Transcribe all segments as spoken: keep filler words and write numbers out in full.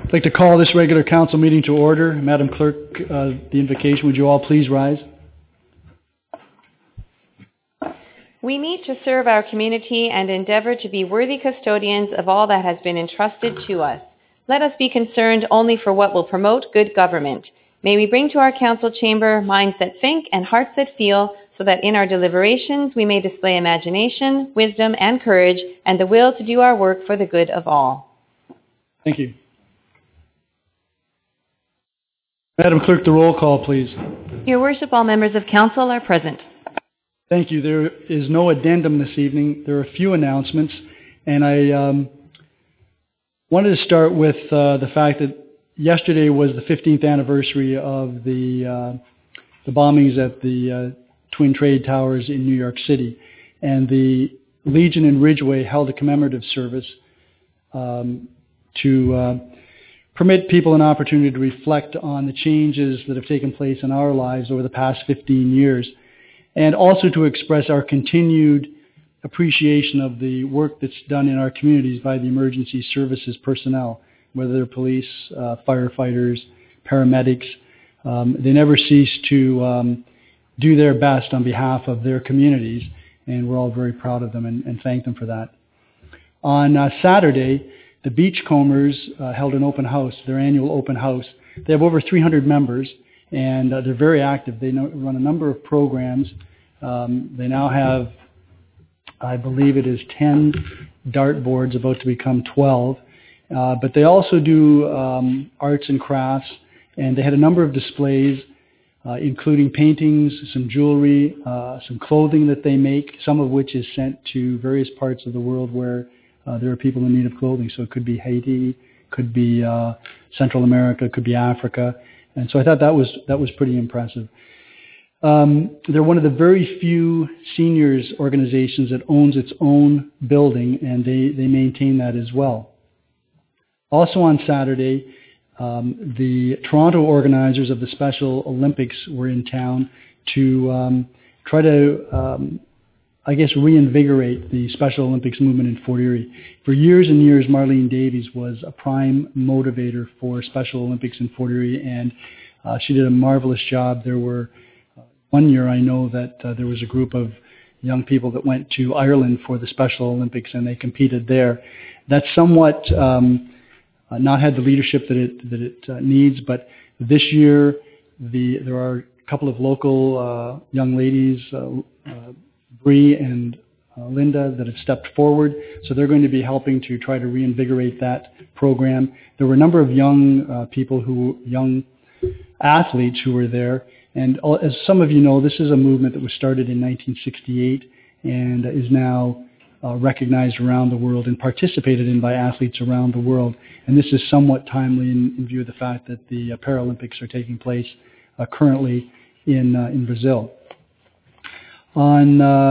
I'd like to call this regular council meeting to order. Madam Clerk, uh, the invocation, would you all please rise? We meet to serve our community and endeavor to be worthy custodians of all that has been entrusted to us. Let us be concerned only for what will promote good government. May we bring to our council chamber minds that think and hearts that feel, so that in our deliberations we may display imagination, wisdom, and courage, and the will to do our work for the good of all. Thank you. Madam Clerk, the roll call, please. Your Worship, all members of council are present. Thank you. There is no addendum this evening. There are a few announcements, and I um, wanted to start with uh, the fact that yesterday was the fifteenth anniversary of the uh, the bombings at the uh, Twin Trade Towers in New York City, and the Legion in Ridgeway held a commemorative service um, to uh, permit people an opportunity to reflect on the changes that have taken place in our lives over the past fifteen years, and also to express our continued appreciation of the work that's done in our communities by the emergency services personnel, whether they're police, uh, firefighters, paramedics. Um, they never cease to um, do their best on behalf of their communities, and we're all very proud of them and, and thank them for that. On uh, Saturday, the Beachcombers uh, held an open house, their annual open house. They have over three hundred members, and uh, they're very active. They know, run a number of programs. Um, they now have, I believe it is ten dartboards, about to become twelve. Uh, but they also do um, arts and crafts, and they had a number of displays, uh, including paintings, some jewelry, uh, some clothing that they make, some of which is sent to various parts of the world where uh, there are people in need of clothing. So it could be Haiti, could be uh, Central America, could be Africa. And so I thought that was that was pretty impressive. Um, they're one of the very few seniors organizations that owns its own building, and they, they maintain that as well. Also on Saturday, um, the Toronto organizers of the Special Olympics were in town to um, try to, um, I guess, reinvigorate the Special Olympics movement in Fort Erie. For years and years, Marlene Davies was a prime motivator for Special Olympics in Fort Erie, and uh, she did a marvelous job. There were, uh, one year I know that uh, there was a group of young people that went to Ireland for the Special Olympics, and they competed there. That's somewhat um, uh, not had the leadership that it that it uh, needs, but this year the there are a couple of local uh, young ladies, uh, uh, Bree and uh, Linda, that have stepped forward, so they're going to be helping to try to reinvigorate that program. There were a number of young uh, people who, young athletes who were there, and as some of you know, this is a movement that was started in nineteen sixty-eight and is now uh, recognized around the world and participated in by athletes around the world. And this is somewhat timely in, in view of the fact that the uh, Paralympics are taking place uh, currently in uh, in Brazil. On uh,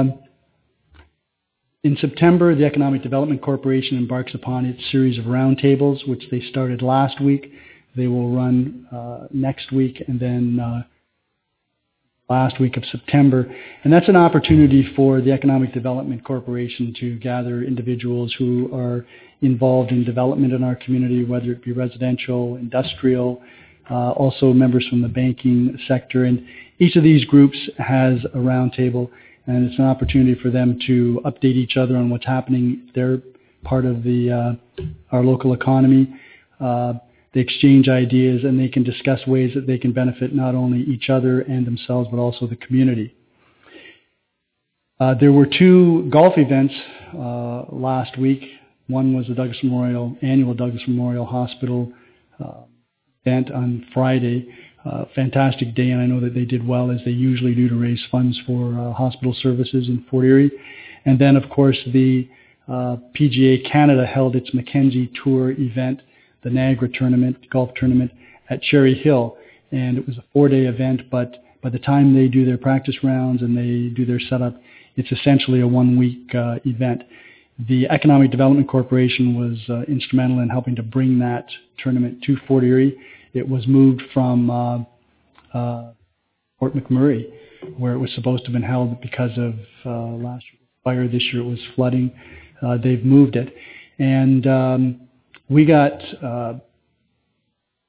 in September, the Economic Development Corporation embarks upon its series of roundtables, which they started last week. They will run uh, next week and then uh, last week of September. And that's an opportunity for the Economic Development Corporation to gather individuals who are involved in development in our community, whether it be residential, industrial, uh, also members from the banking sector. And each of these groups has a roundtable, and it's an opportunity for them to update each other on what's happening. They're part of the uh, our local economy. Uh, they exchange ideas, and they can discuss ways that they can benefit not only each other and themselves, but also the community. Uh, there were two golf events uh, last week. One was the Douglas Memorial, annual Douglas Memorial Hospital uh, event on Friday. Uh, fantastic day, and I know that they did well, as they usually do, to raise funds for uh, hospital services in Fort Erie. And then, of course, the uh, P G A Canada held its Mackenzie Tour event, the Niagara tournament, golf tournament at Cherry Hill. And it was a four-day event, but by the time they do their practice rounds and they do their setup, it's essentially a one-week uh, event. The Economic Development Corporation was uh, instrumental in helping to bring that tournament to Fort Erie. It was moved from uh, uh, Fort McMurray, where it was supposed to have been held because of uh, last year's fire. This year it was flooding. Uh, they've moved it. And um, we got uh,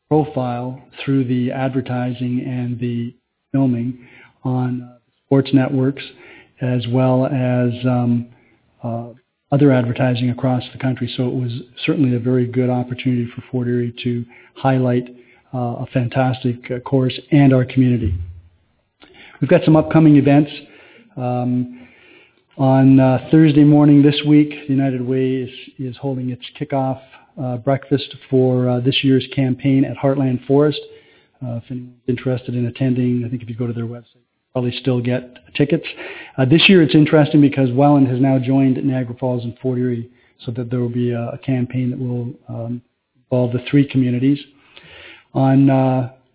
profile through the advertising and the filming on uh, sports networks, as well as um, uh, other advertising across the country. So it was certainly a very good opportunity for Fort Erie to highlight uh, a fantastic uh, course and our community. We've got some upcoming events. Um, on uh, Thursday morning this week, the United Way is, is holding its kickoff uh, breakfast for uh, this year's campaign at Heartland Forest. Uh, if anyone's interested in attending, I think if you go to their website, probably still get tickets. Uh, this year it's interesting because Welland has now joined Niagara Falls and Fort Erie, so that there will be a, a campaign that will um, involve the three communities. On, uh, I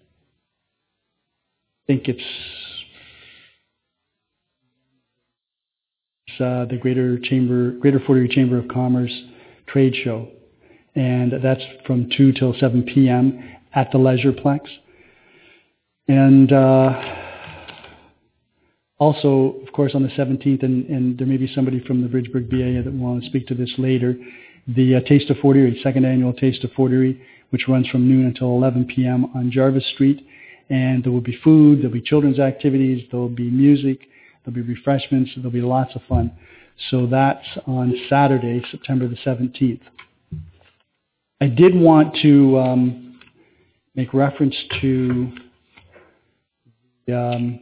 think it's, it's uh, the Greater Chamber, Greater Fort Erie Chamber of Commerce Trade Show, and that's from two till seven p.m. at the Leisureplex. And uh, also, of course, on the seventeenth, and, and there may be somebody from the Bridgeburg B A that will want to speak to this later, the uh, Taste of Fort Erie, second annual Taste of Fort Erie, which runs from noon until eleven p.m. on Jarvis Street. And there will be food, there will be children's activities, there will be music, there will be refreshments, there will be lots of fun. So that's on Saturday, September the seventeenth. I did want to um, make reference to the um,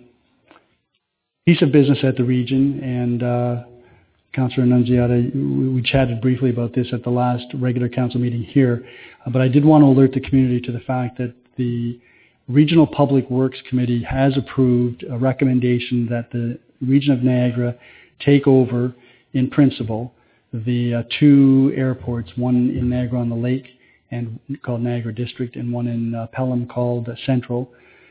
piece of business at the region, and uh, Councillor Annunziata, we, we chatted briefly about this at the last regular council meeting here, uh, but I did want to alert the community to the fact that the Regional Public Works Committee has approved a recommendation that the region of Niagara take over, in principle, the uh, two airports, one in Niagara-on-the-Lake and called Niagara District, and one in uh, Pelham called uh, Central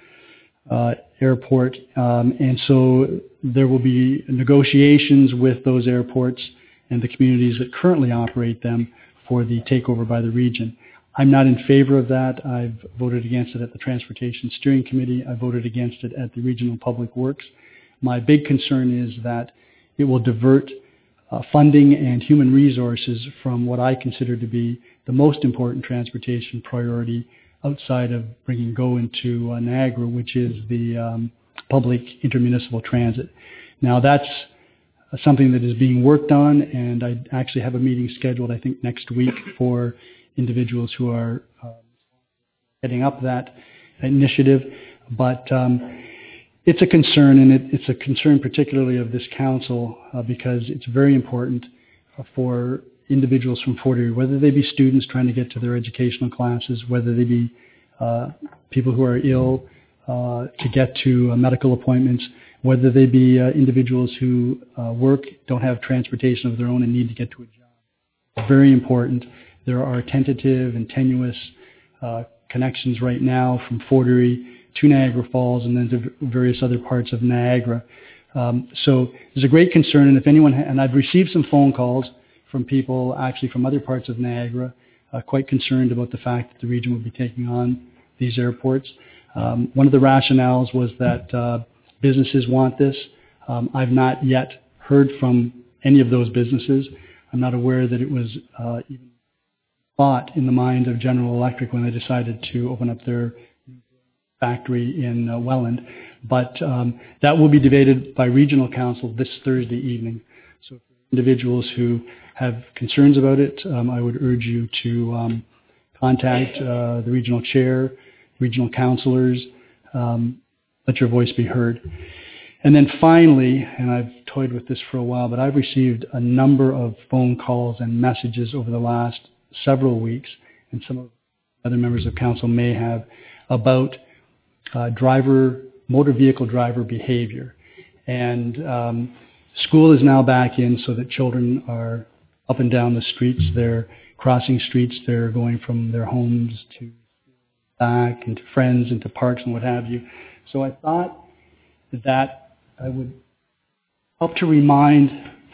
uh, Airport. Um, and so there will be negotiations with those airports and the communities that currently operate them for the takeover by the region. I'm not in favor of that. I've voted against it at the Transportation Steering Committee. I voted against it at the Regional Public Works. My big concern is that it will divert uh, funding and human resources from what I consider to be the most important transportation priority outside of bringing GO into uh, Niagara, which is the um, public intermunicipal transit. Now that's uh, something that is being worked on, and I actually have a meeting scheduled, I think, next week for individuals who are uh, heading up that initiative. But um, it's a concern, and it, it's a concern particularly of this council uh, because it's very important uh, for individuals from Fort Erie, whether they be students trying to get to their educational classes, whether they be uh, people who are ill uh, to get to uh, medical appointments, whether they be uh, individuals who uh, work, don't have transportation of their own and need to get to a job. It's very important. There are tentative and tenuous uh, connections right now from Fort Erie to Niagara Falls and then to various other parts of Niagara. Um, so there's a great concern, and if anyone, ha- and I've received some phone calls from people actually from other parts of Niagara, uh, quite concerned about the fact that the region will be taking on these airports. Um, one of the rationales was that uh, businesses want this. Um, I've not yet heard from any of those businesses. I'm not aware that it was uh, even thought in the mind of General Electric when they decided to open up their factory in uh, Welland. But um, that will be debated by Regional Council this Thursday evening. So for individuals who have concerns about it, um, I would urge you to um, contact uh, the regional chair, regional councillors, um, let your voice be heard. And then finally, and I've toyed with this for a while, but I've received a number of phone calls and messages over the last several weeks, and some of the other members of council may have, about uh, driver, motor vehicle driver behavior. And um, school is now back in so that children are up and down the streets. They're crossing streets. They're going from their homes to back and to friends and to parks and what have you. So I thought that I would help to remind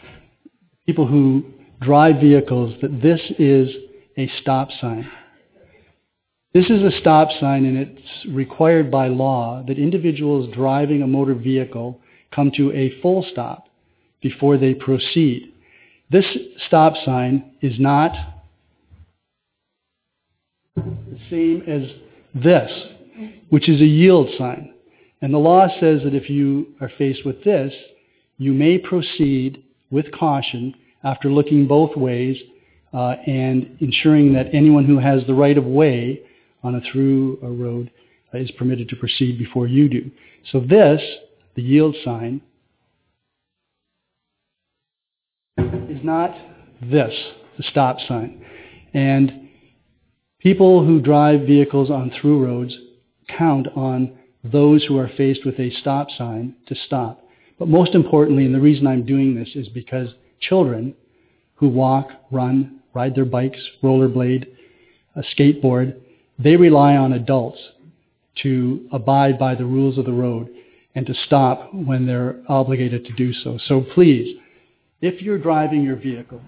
people who drive vehicles that this is a stop sign. This is a stop sign, and it's required by law that individuals driving a motor vehicle come to a full stop before they proceed. This stop sign is not the same as this, which is a yield sign. And the law says that if you are faced with this, you may proceed with caution after looking both ways uh, and ensuring that anyone who has the right of way on a through a road uh, is permitted to proceed before you do. So this, the yield sign, is not this, the stop sign. And people who drive vehicles on through roads count on those who are faced with a stop sign to stop. But most importantly, and the reason I'm doing this is because children who walk, run, ride their bikes, rollerblade, a skateboard, they rely on adults to abide by the rules of the road and to stop when they're obligated to do so. So please, if you're driving your vehicle,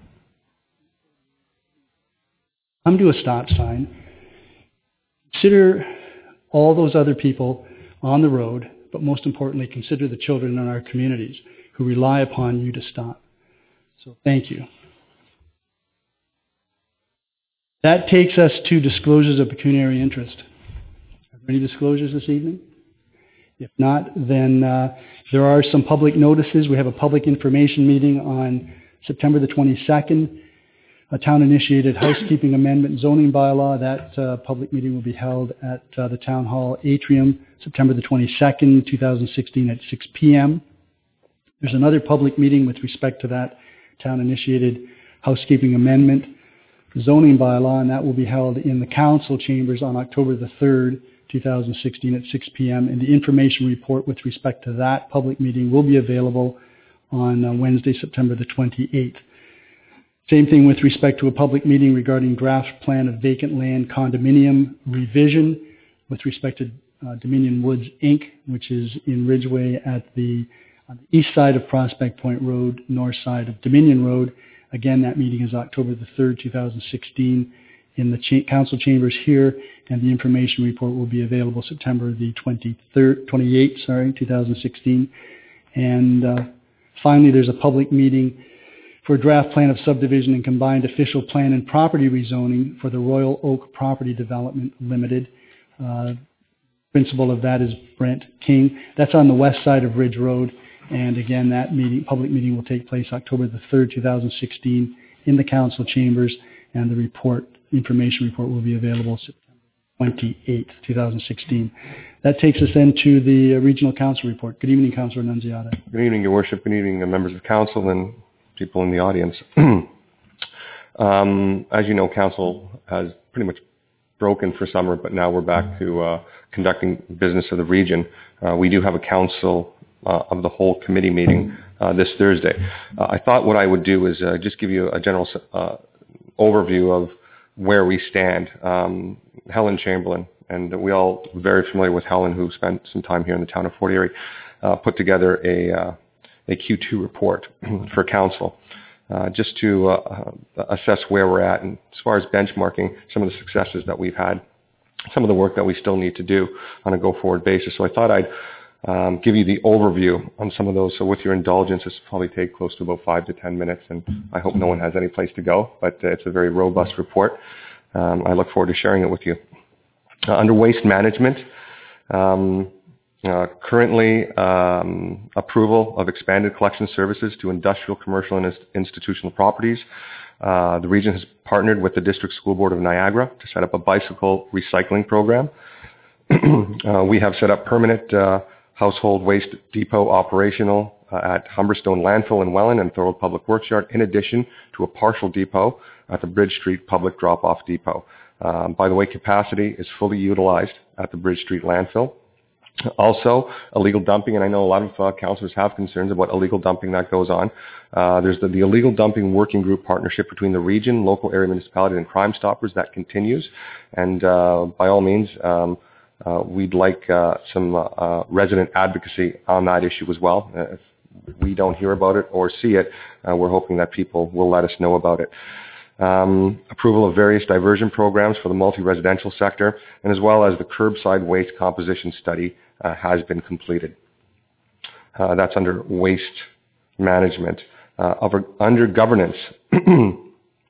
come to a stop sign, consider all those other people on the road, but most importantly, consider the children in our communities who rely upon you to stop. So thank you. That takes us to disclosures of pecuniary interest. Are there any disclosures this evening? If not, then uh, there are some public notices. We have a public information meeting on September the twenty-second, a town-initiated housekeeping amendment zoning bylaw. That uh, public meeting will be held at uh, the Town Hall atrium, September the twenty-second, twenty sixteen at six p.m. There's another public meeting with respect to that town-initiated housekeeping amendment zoning bylaw, and that will be held in the council chambers on October the third, twenty sixteen at six p.m. And the information report with respect to that public meeting will be available on uh, Wednesday, September the twenty-eighth. Same thing with respect to a public meeting regarding draft plan of vacant land condominium revision with respect to uh, Dominion Woods, Incorporated, which is in Ridgeway at the, on the east side of Prospect Point Road, north side of Dominion Road. Again, that meeting is October the third, twenty sixteen in the cha- council chambers here, and the information report will be available September the twenty-third, twenty-eighth, sorry, twenty sixteen. And uh, finally, there's a public meeting for a draft plan of subdivision and combined official plan and property rezoning for the Royal Oak Property Development Limited. Uh, principal of that is Brent King. That's on the west side of Ridge Road. And again, that meeting, public meeting will take place October the third, twenty sixteen in the council chambers, and the report, information report will be available September twenty-eighth, twenty sixteen. That takes us then to the uh, regional council report. Good evening, Councillor Nunziata. Good evening, Your Worship. Good evening, members of council and people in the audience. um, as you know, council has pretty much broken for summer, but now we're back to uh, conducting business of the region. Uh, we do have a council uh, of the whole committee meeting uh, this Thursday. Uh, I thought what I would do is uh, just give you a general uh, overview of where we stand. Um, Helen Chamberlain, and we all very familiar with Helen, who spent some time here in the town of Fort Erie, uh, put together a uh, a Q two report for council, uh, just to uh, assess where we're at, and as far as benchmarking some of the successes that we've had, some of the work that we still need to do on a go-forward basis. So I thought I'd um, give you the overview on some of those. So with your indulgence, this will probably take close to about five to ten minutes, and I hope no one has any place to go, but uh, it's a very robust report. Um, I look forward to sharing it with you. Uh, under waste management, um, Uh, currently, um, approval of expanded collection services to industrial, commercial, and inst- institutional properties. Uh, the region has partnered with the District School Board of Niagara to set up a bicycle recycling program. uh, we have set up permanent uh, household waste depot operational uh, at Humberstone Landfill in Welland and Thorold Public Works Yard, in addition to a partial depot at the Bridge Street Public Drop-Off Depot. Um, by the way, capacity is fully utilized at the Bridge Street landfill. Also, illegal dumping, and I know a lot of uh, councillors have concerns about illegal dumping that goes on. Uh, there's the, the illegal dumping working group partnership between the region, local area municipality, and Crime Stoppers that continues. And uh, by all means, um, uh, we'd like uh, some uh, uh, resident advocacy on that issue as well. Uh, if we don't hear about it or see it, uh, we're hoping that people will let us know about it. Um, approval of various diversion programs for the multi-residential sector, and as well as the curbside waste composition study uh, has been completed. Uh, that's under waste management. Uh, over, under governance,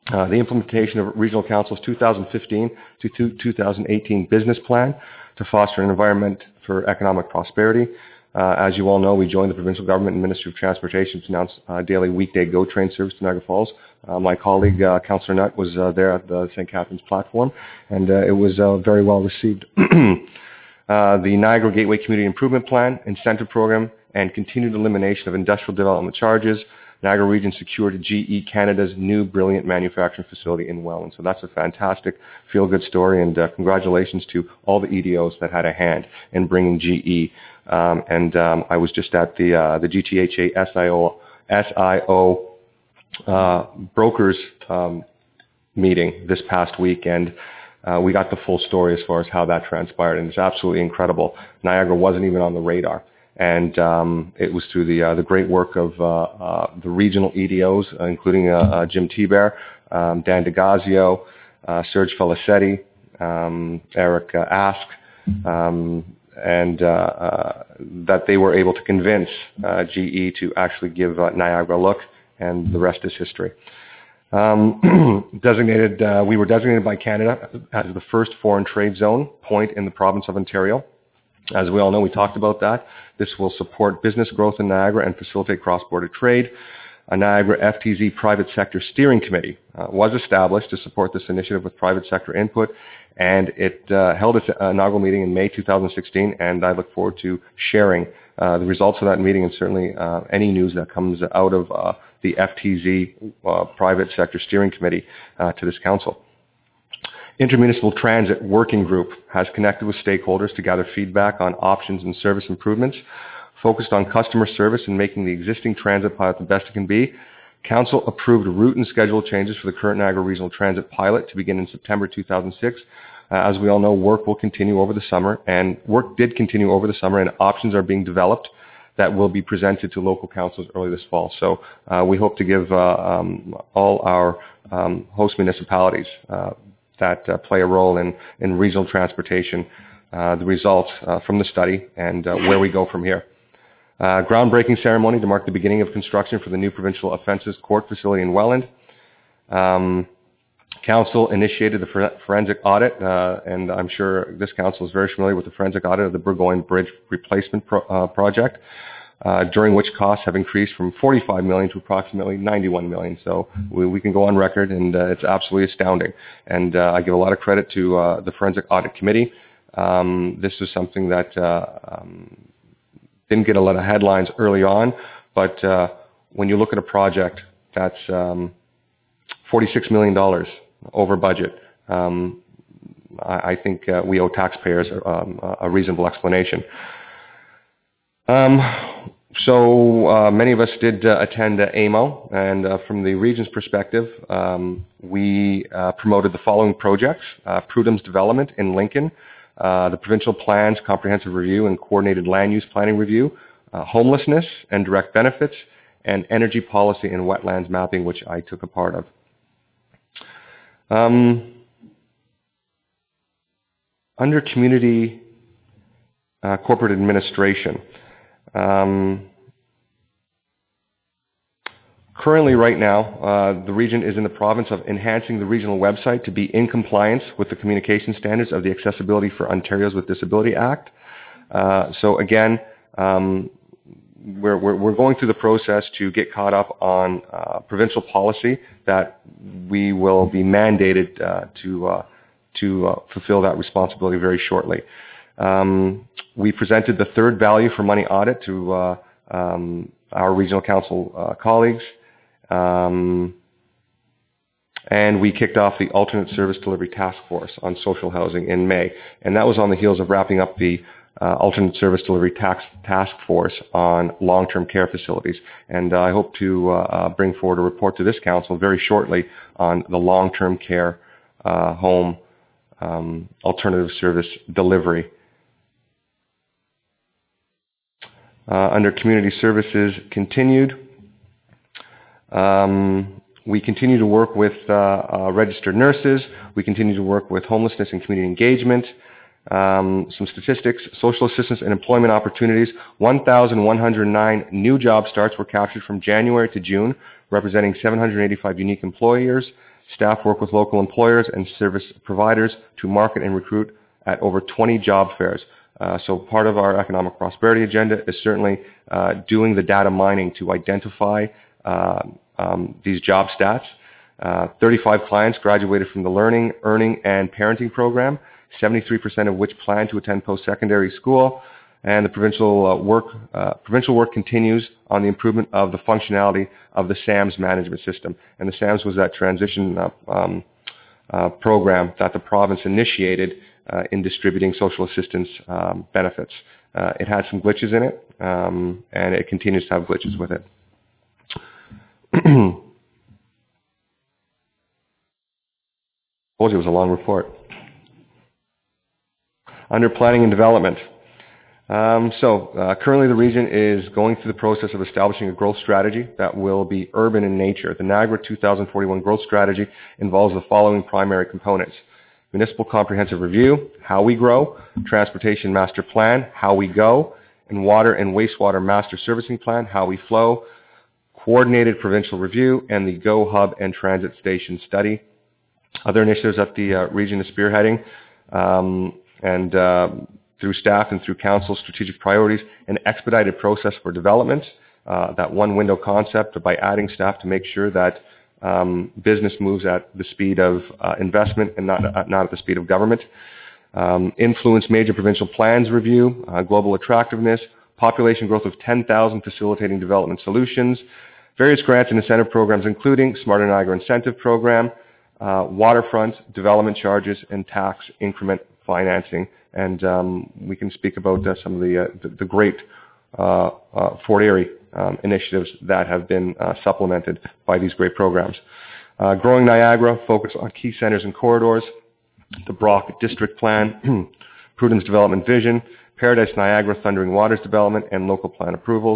Uh, the implementation of Regional Council's two thousand fifteen to two thousand eighteen business plan to foster an environment for economic prosperity. Uh, as you all know, we joined the provincial government and Ministry of Transportation to announce uh, daily weekday GO train service to Niagara Falls. Uh, my colleague, uh, Councillor Nutt, was uh, there at the Saint Catharines platform, and uh, it was uh, very well received. uh, the Niagara Gateway Community Improvement Plan, incentive program, and continued elimination of industrial development charges. Niagara Region secured G E Canada's new brilliant manufacturing facility in Welland. So that's a fantastic feel-good story, and uh, congratulations to all the E D Os that had a hand in bringing G E. Um, and um, I was just at the uh, the G T H A S I O S I O uh, brokers um, meeting this past week, and uh, we got the full story as far as how that transpired, and it's absolutely incredible. Niagara wasn't even on the radar. And um, it was through the uh, the great work of uh, uh, the regional E D Os, uh, including uh, uh, Jim Tiber, um, Dan DeGazio, uh, Serge Felicetti, um, Eric uh, Ask, um, and uh, uh, that they were able to convince uh, G E to actually give uh, Niagara a look, and the rest is history. Um, designated, uh, we were designated by Canada as the first foreign trade zone point in the province of Ontario. As we all know, we talked about that. This will support business growth in Niagara and facilitate cross-border trade. A Niagara F T Z Private Sector Steering Committee uh, was established to support this initiative with private sector input, and it uh, held its inaugural meeting in May two thousand sixteen, and I look forward to sharing uh, the results of that meeting and certainly uh, any news that comes out of uh, the F T Z uh, Private Sector Steering Committee uh, to this council. Intermunicipal Transit Working Group has connected with stakeholders to gather feedback on options and service improvements. Focused on customer service and making the existing transit pilot the best it can be, Council approved route and schedule changes for the current Niagara Regional Transit pilot to begin in September two thousand six. Uh, as we all know, work will continue over the summer, and work did continue over the summer, and options are being developed that will be presented to local councils early this fall. So uh, we hope to give uh, um, all our um, host municipalities uh, that uh, play a role in, in regional transportation, uh, the results uh, from the study, and uh, where we go from here. Uh, groundbreaking ceremony to mark the beginning of construction for the new provincial offences court facility in Welland. Um, council initiated the forensic audit, uh, and I'm sure this council is very familiar with the forensic audit of the Burgoyne Bridge replacement pro- uh, project, uh, during which costs have increased from forty-five million dollars to approximately ninety-one million dollars. So we, we can go on record, and uh, it's absolutely astounding. And uh, I give a lot of credit to uh, the Forensic Audit Committee. Um, this is something that uh, um, didn't get a lot of headlines early on, but uh, when you look at a project that's um, forty-six million dollars over budget, um, I, I think uh, we owe taxpayers um, a reasonable explanation. Um, so uh, many of us did uh, attend uh, A M O, and uh, from the region's perspective, um, we uh, promoted the following projects: uh, Prudham's Development in Lincoln, uh, the Provincial Plans Comprehensive Review and Coordinated Land Use Planning Review, uh, Homelessness and Direct Benefits, and Energy Policy and Wetlands Mapping, which I took a part of. Um, under Community uh, Corporate Administration, Um, currently, right now, uh, the region is in the province of enhancing the regional website to be in compliance with the communication standards of the Accessibility for Ontarians with Disability Act. Uh, so again, um, we're, we're, we're going through the process to get caught up on uh, provincial policy that we will be mandated uh, to, uh, to uh, fulfill that responsibility very shortly. Um, we presented the third value for money audit to uh, um, our regional council uh, colleagues, um, and we kicked off the alternate service delivery task force on social housing in May, and that was on the heels of wrapping up the uh, alternate service delivery tax task force on long-term care facilities. And uh, I hope to uh, bring forward a report to this council very shortly on the long-term care uh, home um, alternative service delivery. Uh, under community services continued, um, we continue to work with uh, uh, registered nurses. We continue to work with homelessness and community engagement. Um, some statistics: social assistance and employment opportunities. one thousand one hundred nine new job starts were captured from January to June, representing seven hundred eighty-five unique employers. Staff work with local employers and service providers to market and recruit at over twenty job fairs. Uh, so part of our economic prosperity agenda is certainly uh, doing the data mining to identify uh, um, these job stats. Uh, thirty-five clients graduated from the Learning, Earning, and Parenting program, seventy-three percent of which plan to attend post-secondary school. And the provincial uh, work uh, provincial work continues on the improvement of the functionality of the SAMS management system. And the SAMS was that transition uh, um, uh, program that the province initiated uh, in distributing social assistance um, benefits. Uh, it had some glitches in it, um, and it continues to have glitches with it. Told you it was a long report. Under planning and development. Um, so uh, currently the region is going through the process of establishing a growth strategy that will be urban in nature. The Niagara two thousand forty-one growth strategy involves the following primary components: municipal comprehensive review, how we grow; transportation master plan, how we go; and water and wastewater master servicing plan, how we flow; coordinated provincial review; and the Go Hub and transit station study. Other initiatives that the uh, region is spearheading, um, and uh, through staff and through council, strategic priorities, an expedited process for development, uh, that one window concept by adding staff to make sure that um, business moves at the speed of uh, investment and not, uh, not at the speed of government. Um, influence major provincial plans review, uh, global attractiveness, population growth of ten thousand facilitating development solutions, various grants and incentive programs including Smarter Niagara Incentive Program, uh, waterfront, development charges, and tax increment financing. And um, we can speak about uh, some of the, uh, the, the great uh, uh, Fort Erie um, initiatives that have been uh, supplemented by these great programs. Uh, Growing Niagara, focus on key centers and corridors, the Brock District Plan, Prudence Development Vision, Paradise Niagara Thundering Waters Development, and local plan approvals.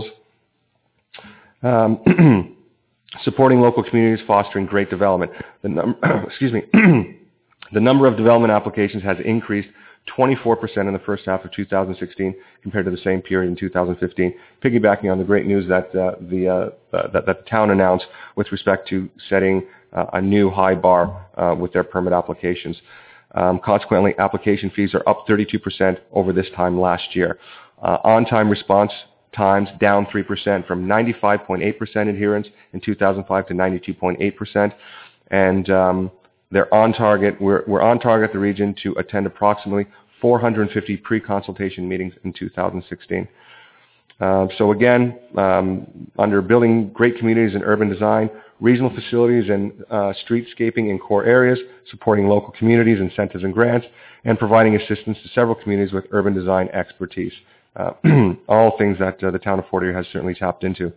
Um, supporting local communities, fostering great development. The num- excuse me. The number of development applications has increased twenty-four percent in the first half of two thousand sixteen compared to the same period in two thousand fifteen, piggybacking on the great news that uh, the uh, uh, that, that the town announced with respect to setting uh, a new high bar uh, with their permit applications. Um, consequently, application fees are up thirty-two percent over this time last year. Uh, on-time response times down three percent from ninety-five point eight percent adherence in two thousand five to ninety-two point eight percent. And um, they're on target. We're, we're on target, the region, to attend approximately four hundred fifty pre-consultation meetings in two thousand sixteen. Uh, so again, um, under building great communities and urban design, regional facilities and uh, streetscaping in core areas, supporting local communities, incentives and grants, and providing assistance to several communities with urban design expertise. Uh, all things that uh, the town of Fort Erie has certainly tapped into.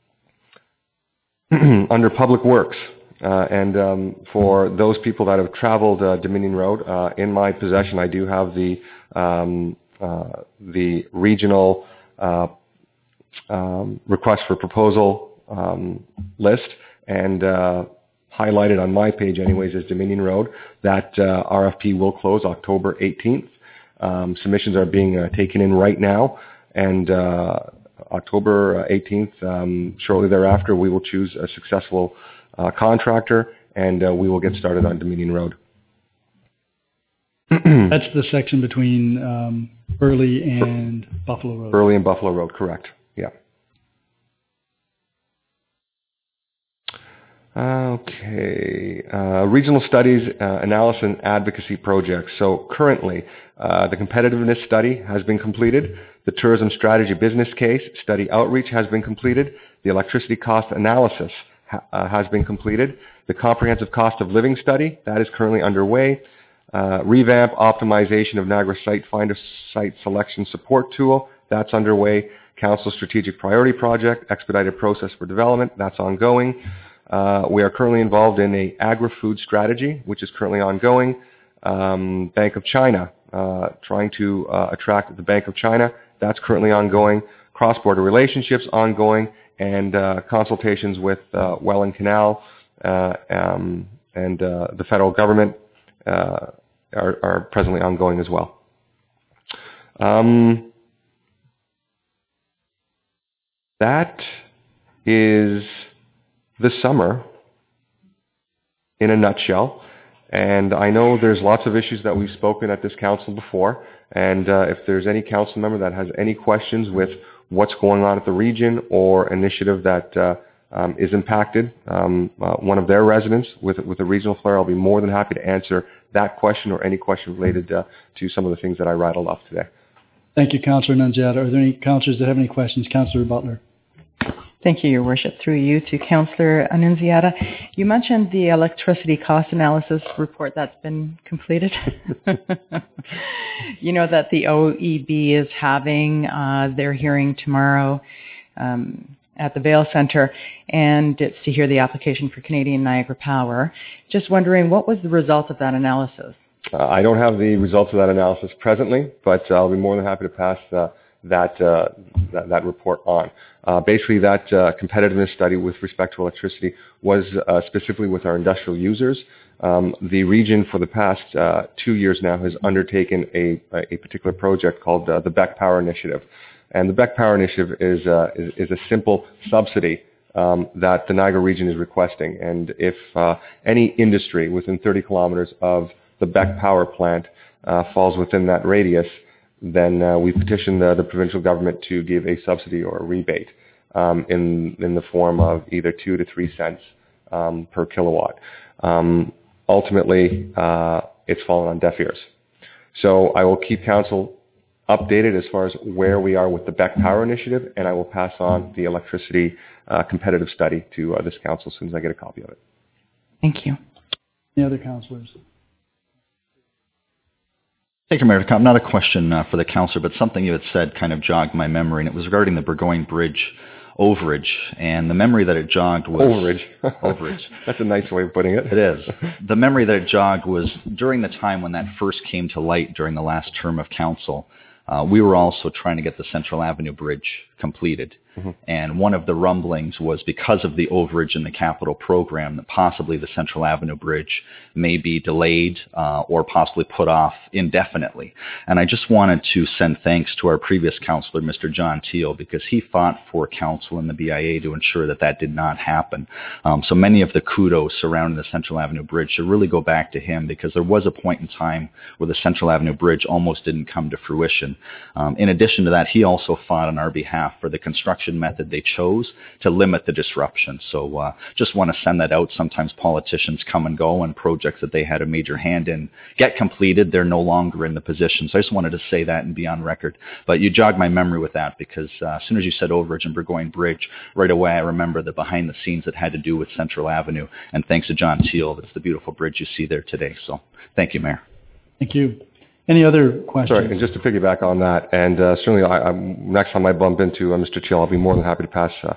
Under public works, uh, and um, for those people that have traveled uh, Dominion Road, uh, in my possession I do have the um, uh, the regional uh, um, request for proposal um, list, and uh, highlighted on my page anyways is Dominion Road. That uh, R F P will close October eighteenth. Um, submissions are being uh, taken in right now, and uh, October eighteenth, um, shortly thereafter, we will choose a successful uh, contractor, and uh, we will get started on Dominion Road. That's the section between um, Burley and Buffalo Road. Burley and Buffalo Road, correct. Yeah. Okay. Uh, regional studies, uh, analysis and advocacy projects. So currently, uh, the competitiveness study has been completed. The tourism strategy business case study outreach has been completed. The electricity cost analysis ha- uh, has been completed. The comprehensive cost of living study, that is currently underway. Uh, revamp optimization of Niagara Site Finder site selection support tool, that's underway. Council strategic priority project, expedited process for development, that's ongoing. Uh, we are currently involved in a agri-food strategy, which is currently ongoing. Um, Bank of China, uh, trying to uh, attract the Bank of China, that's currently ongoing. Cross-border relationships ongoing, and uh, consultations with uh, Welland Canal uh, um, and uh, the federal government uh, are, are presently ongoing as well. Um, that is this summer in a nutshell. And I know there's lots of issues that we've spoken at this council before. And uh, if there's any council member that has any questions with what's going on at the region or initiative that uh, um, is impacted, um, uh, one of their residents with with a regional flare, I'll be more than happy to answer that question or any question related uh, to some of the things that I rattled off today. Thank you, Councillor Annunziata. Are there any councillors that have any questions? Councillor Butler. Thank you, Your Worship. Through you to Councillor Annunziata. You mentioned the electricity cost analysis report that's been completed. You know that the O E B is having uh, their hearing tomorrow um, at the Vail Centre, and it's to hear the application for Canadian Niagara Power. Just wondering, what was the result of that analysis? Uh, I don't have the results of that analysis presently, but I'll be more than happy to pass uh, that, uh, that that report on. Uh, basically, that uh, competitiveness study with respect to electricity was uh, specifically with our industrial users. Um, the region for the past uh, two years now has undertaken a, a particular project called uh, the Beck Power Initiative. And the Beck Power Initiative is, uh, is, is a simple subsidy um, that the Niagara region is requesting. And if uh, any industry within thirty kilometers of the Beck Power Plant uh, falls within that radius, then uh, we petition the, the provincial government to give a subsidy or a rebate um, in in the form of either two to three cents um, per kilowatt. Um, ultimately, uh, it's fallen on deaf ears. So I will keep council updated as far as where we are with the Beck Power Initiative, and I will pass on the electricity uh, competitive study to uh, this council as soon as I get a copy of it. Thank you. Any other councillors? Thank you, Mayor. Not a question uh, for the councillor, but something you had said kind of jogged my memory, and it was regarding the Burgoyne Bridge overage. And the memory that it jogged was... Overage. Overage. That's a nice way of putting it. It is. The memory that it jogged was during the time when that first came to light during the last term of council, uh, we were also trying to get the Central Avenue Bridge completed. Mm-hmm. And one of the rumblings was because of the overage in the capital program that possibly the Central Avenue Bridge may be delayed uh, or possibly put off indefinitely. And I just wanted to send thanks to our previous councillor, Mister John Teal, because he fought for council and the B I A to ensure that that did not happen. Um, so many of the kudos surrounding the Central Avenue Bridge should really go back to him, because there was a point in time where the Central Avenue Bridge almost didn't come to fruition. Um, in addition to that, he also fought on our behalf for the construction method they chose to limit the disruption. So uh, just want to send that out. Sometimes politicians come and go, and projects that they had a major hand in get completed. They're no longer in the position. So I just wanted to say that and be on record. But you jogged my memory with that, because uh, as soon as you said overage and Burgoyne Bridge, right away I remember the behind the scenes that had to do with Central Avenue. And thanks to John Teal, that's the beautiful bridge you see there today. So thank you, Mayor. Thank you. Any other questions? Sorry, and just to piggyback on that, and uh, certainly I, I'm, next time I bump into uh, Mister Teal, I'll be more than happy to pass uh,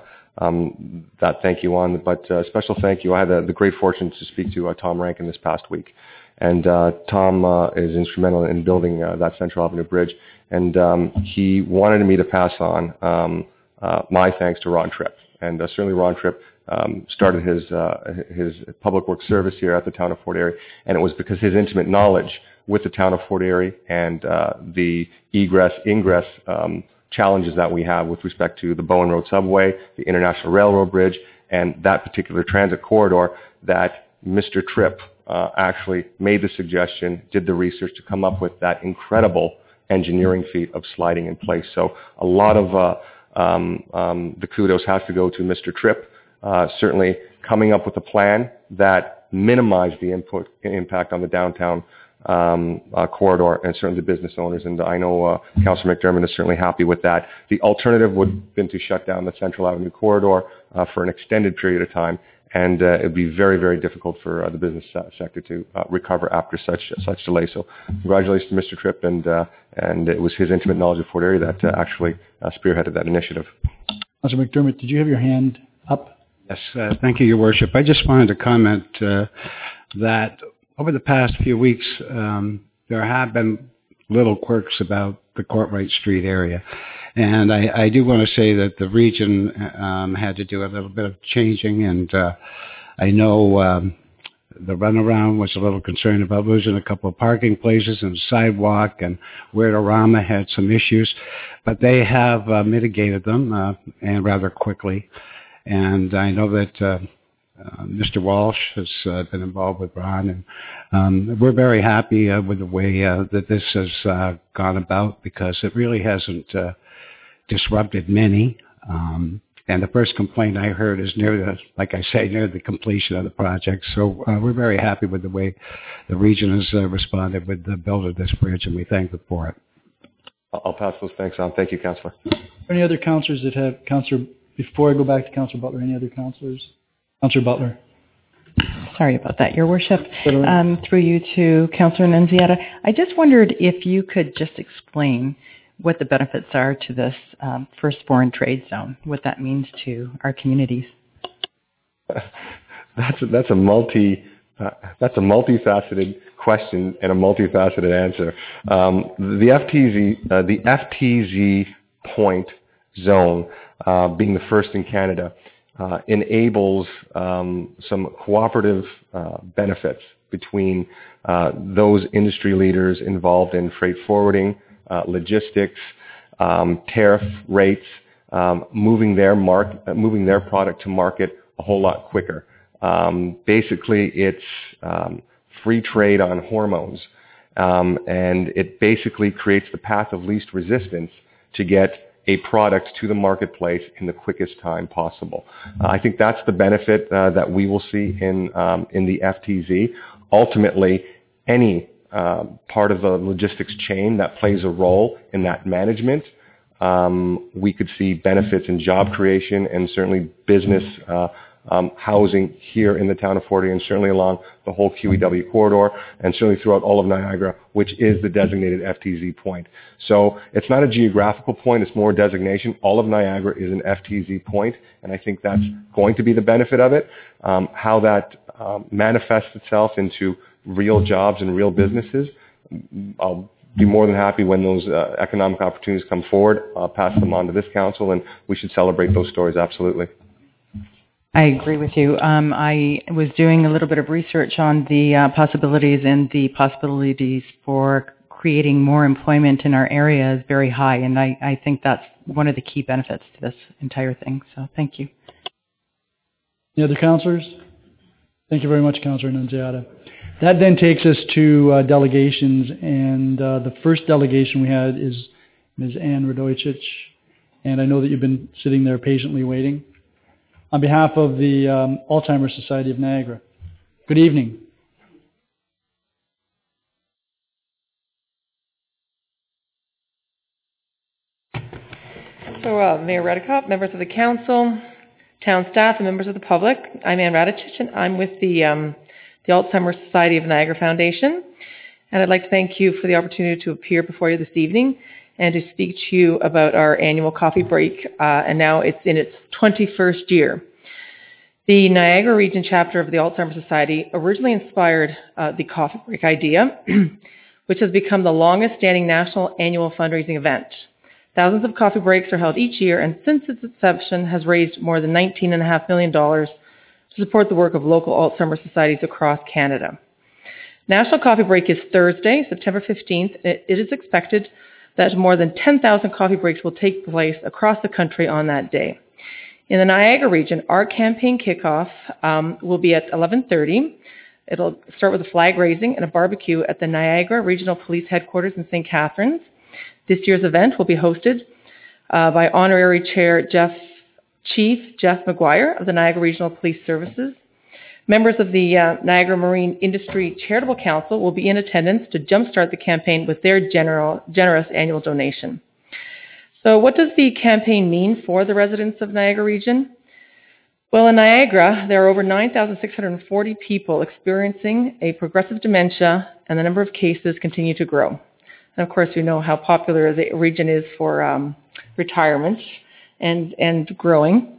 um, that thank you on. But uh, special thank you. I had the, the great fortune to speak to uh, Tom Rankin this past week. And uh, Tom uh, is instrumental in building uh, that Central Avenue Bridge. And um, he wanted me to pass on um, uh, my thanks to Ron Tripp. And uh, certainly Ron Tripp um, started his, uh, his public works service here at the town of Fort Erie. And it was because his intimate knowledge with the town of Fort Erie and uh, the egress, ingress um, challenges that we have with respect to the Bowen Road subway, the International Railroad Bridge, and that particular transit corridor, that Mister Tripp uh, actually made the suggestion, did the research to come up with that incredible engineering feat of sliding in place. So a lot of uh, um, um, the kudos has to go to Mister Tripp, uh, certainly coming up with a plan that minimized the input impact on the downtown Um, uh, corridor, and certainly the business owners. And I know uh, Councillor McDermott is certainly happy with that. The alternative would have been to shut down the Central Avenue corridor uh, for an extended period of time, and uh, it would be very, very difficult for uh, the business sector to uh, recover after such such delay. So congratulations to Mister Tripp, and uh, and it was his intimate knowledge of Fort Erie that uh, actually uh, spearheaded that initiative. Councillor McDermott, did you have your hand up? Yes, uh, thank you, Your Worship. I just wanted to comment uh, that over the past few weeks, um, there have been little quirks about the Courtright Street area. And I, I do want to say that the region um, had to do a little bit of changing. And uh, I know um, the runaround was a little concerned about losing a couple of parking places and sidewalk, and Where-to-Rama had some issues. But they have uh, mitigated them, uh, and rather quickly. And I know that... Uh, Uh, Mister Walsh has uh, been involved with Ron, and um, we're very happy uh, with the way uh, that this has uh, gone about because it really hasn't uh, disrupted many. Um, and the first complaint I heard is near the, like I say, near the completion of the project. So uh, we're very happy with the way the region has uh, responded with the build of this bridge, and we thank them for it. I'll pass those thanks on. Thank you, Councillor. Any other councillors that have, Councillor, before I go back to Councillor Butler, any other councillors? Councillor Butler. Sorry about that, Your Worship. Right. Um, through you to Councillor Nunziata, I just wondered if you could just explain what the benefits are to this um, first foreign trade zone, what that means to our communities. That's a, that's a multi uh, that's a multifaceted question and a multifaceted answer. Um, the F T Z uh, the F T Z point zone, uh, being the first in Canada, uh, enables um, some cooperative uh, benefits between uh, those industry leaders involved in freight forwarding, uh, logistics, um, tariff rates, um, moving their mark, uh, moving their product to market a whole lot quicker. Um, basically, it's um, free trade on hormones, um, and it basically creates the path of least resistance to get a product to the marketplace in the quickest time possible. Uh, I think that's the benefit uh, that we will see in um, in the F T Z. Ultimately, any uh, part of the logistics chain that plays a role in that management, um, we could see benefits in job creation and certainly business uh, um, housing here in the town of Fort Erie and certainly along the whole Q E W corridor and certainly throughout all of Niagara, which is the designated F T Z point. So it's not a geographical point, it's more a designation. All of Niagara is an F T Z point, and I think that's going to be the benefit of it. Um, how that um, manifests itself into real jobs and real businesses, I'll be more than happy when those uh, economic opportunities come forward. I'll pass them on to this council, and we should celebrate those stories, absolutely. I agree with you. Um, I was doing a little bit of research on the uh, possibilities, and the possibilities for creating more employment in our area is very high, and I, I think that's one of the key benefits to this entire thing. So thank you. Any other councillors? Thank you very much, Councillor Nunziata. That then takes us to uh, delegations, and uh, the first delegation we had is Miz Ann Radojcic, and I know that you've been sitting there patiently waiting. On behalf of the um, Alzheimer's Society of Niagara, good evening. So, uh, Mayor Redekop, members of the council, town staff, and members of the public, I'm Ann Radojcic, and I'm with the um, the Alzheimer's Society of Niagara Foundation, and I'd like to thank you for the opportunity to appear before you this evening and to speak to you about our annual coffee break, uh, and now it's in its twenty-first year. The Niagara Region chapter of the Alzheimer's Society originally inspired uh, the coffee break idea, which has become the longest-standing national annual fundraising event. Thousands of coffee breaks are held each year, and since its inception has raised more than nineteen point five million dollars to support the work of local Alzheimer's societies across Canada. National Coffee Break is Thursday, September fifteenth. It is expected that more than ten thousand coffee breaks will take place across the country on that day. In the Niagara region, our campaign kickoff um, will be at eleven thirty. It'll start with a flag raising and a barbecue at the Niagara Regional Police Headquarters in Saint Catharines. This year's event will be hosted uh, by Honorary Chair Jeff, Chief Jeff McGuire of the Niagara Regional Police Services. Members of the uh, Niagara Marine Industry Charitable Council will be in attendance to jumpstart the campaign with their general, generous annual donation. So what does the campaign mean for the residents of Niagara region? Well, in Niagara, there are over nine thousand six hundred forty people experiencing a progressive dementia, and the number of cases continue to grow. And of course, you know how popular the region is for um, retirement and, and growing.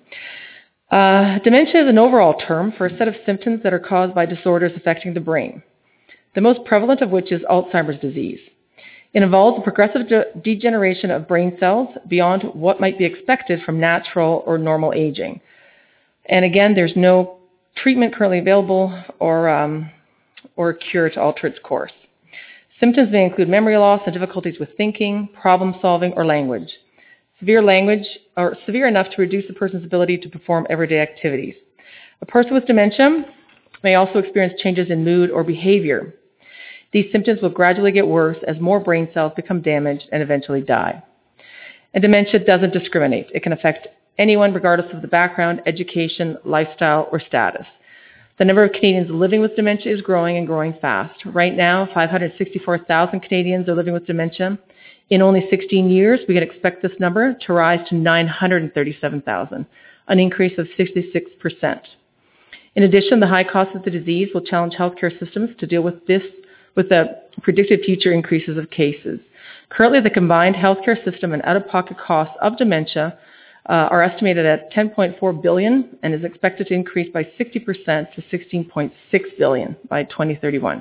Uh, dementia is an overall term for a set of symptoms that are caused by disorders affecting the brain, the most prevalent of which is Alzheimer's disease. It involves the progressive de- degeneration of brain cells beyond what might be expected from natural or normal aging. And again, there's no treatment currently available or, um, or cure to alter its course. Symptoms may include memory loss and difficulties with thinking, problem solving, or language. Severe language, or severe enough to reduce a person's ability to perform everyday activities. A person with dementia may also experience changes in mood or behavior. These symptoms will gradually get worse as more brain cells become damaged and eventually die. And dementia doesn't discriminate. It can affect anyone regardless of the background, education, lifestyle, or status. The number of Canadians living with dementia is growing and growing fast. Right now, five hundred sixty-four thousand Canadians are living with dementia. In only sixteen years, we can expect this number to rise to nine hundred thirty-seven thousand, an increase of sixty-six percent. In addition, the high cost of the disease will challenge healthcare systems to deal with this, with the predicted future increases of cases. Currently, the combined healthcare system and out-of-pocket costs of dementia uh, are estimated at ten point four billion dollars and is expected to increase by sixty percent to sixteen point six billion dollars by twenty thirty-one.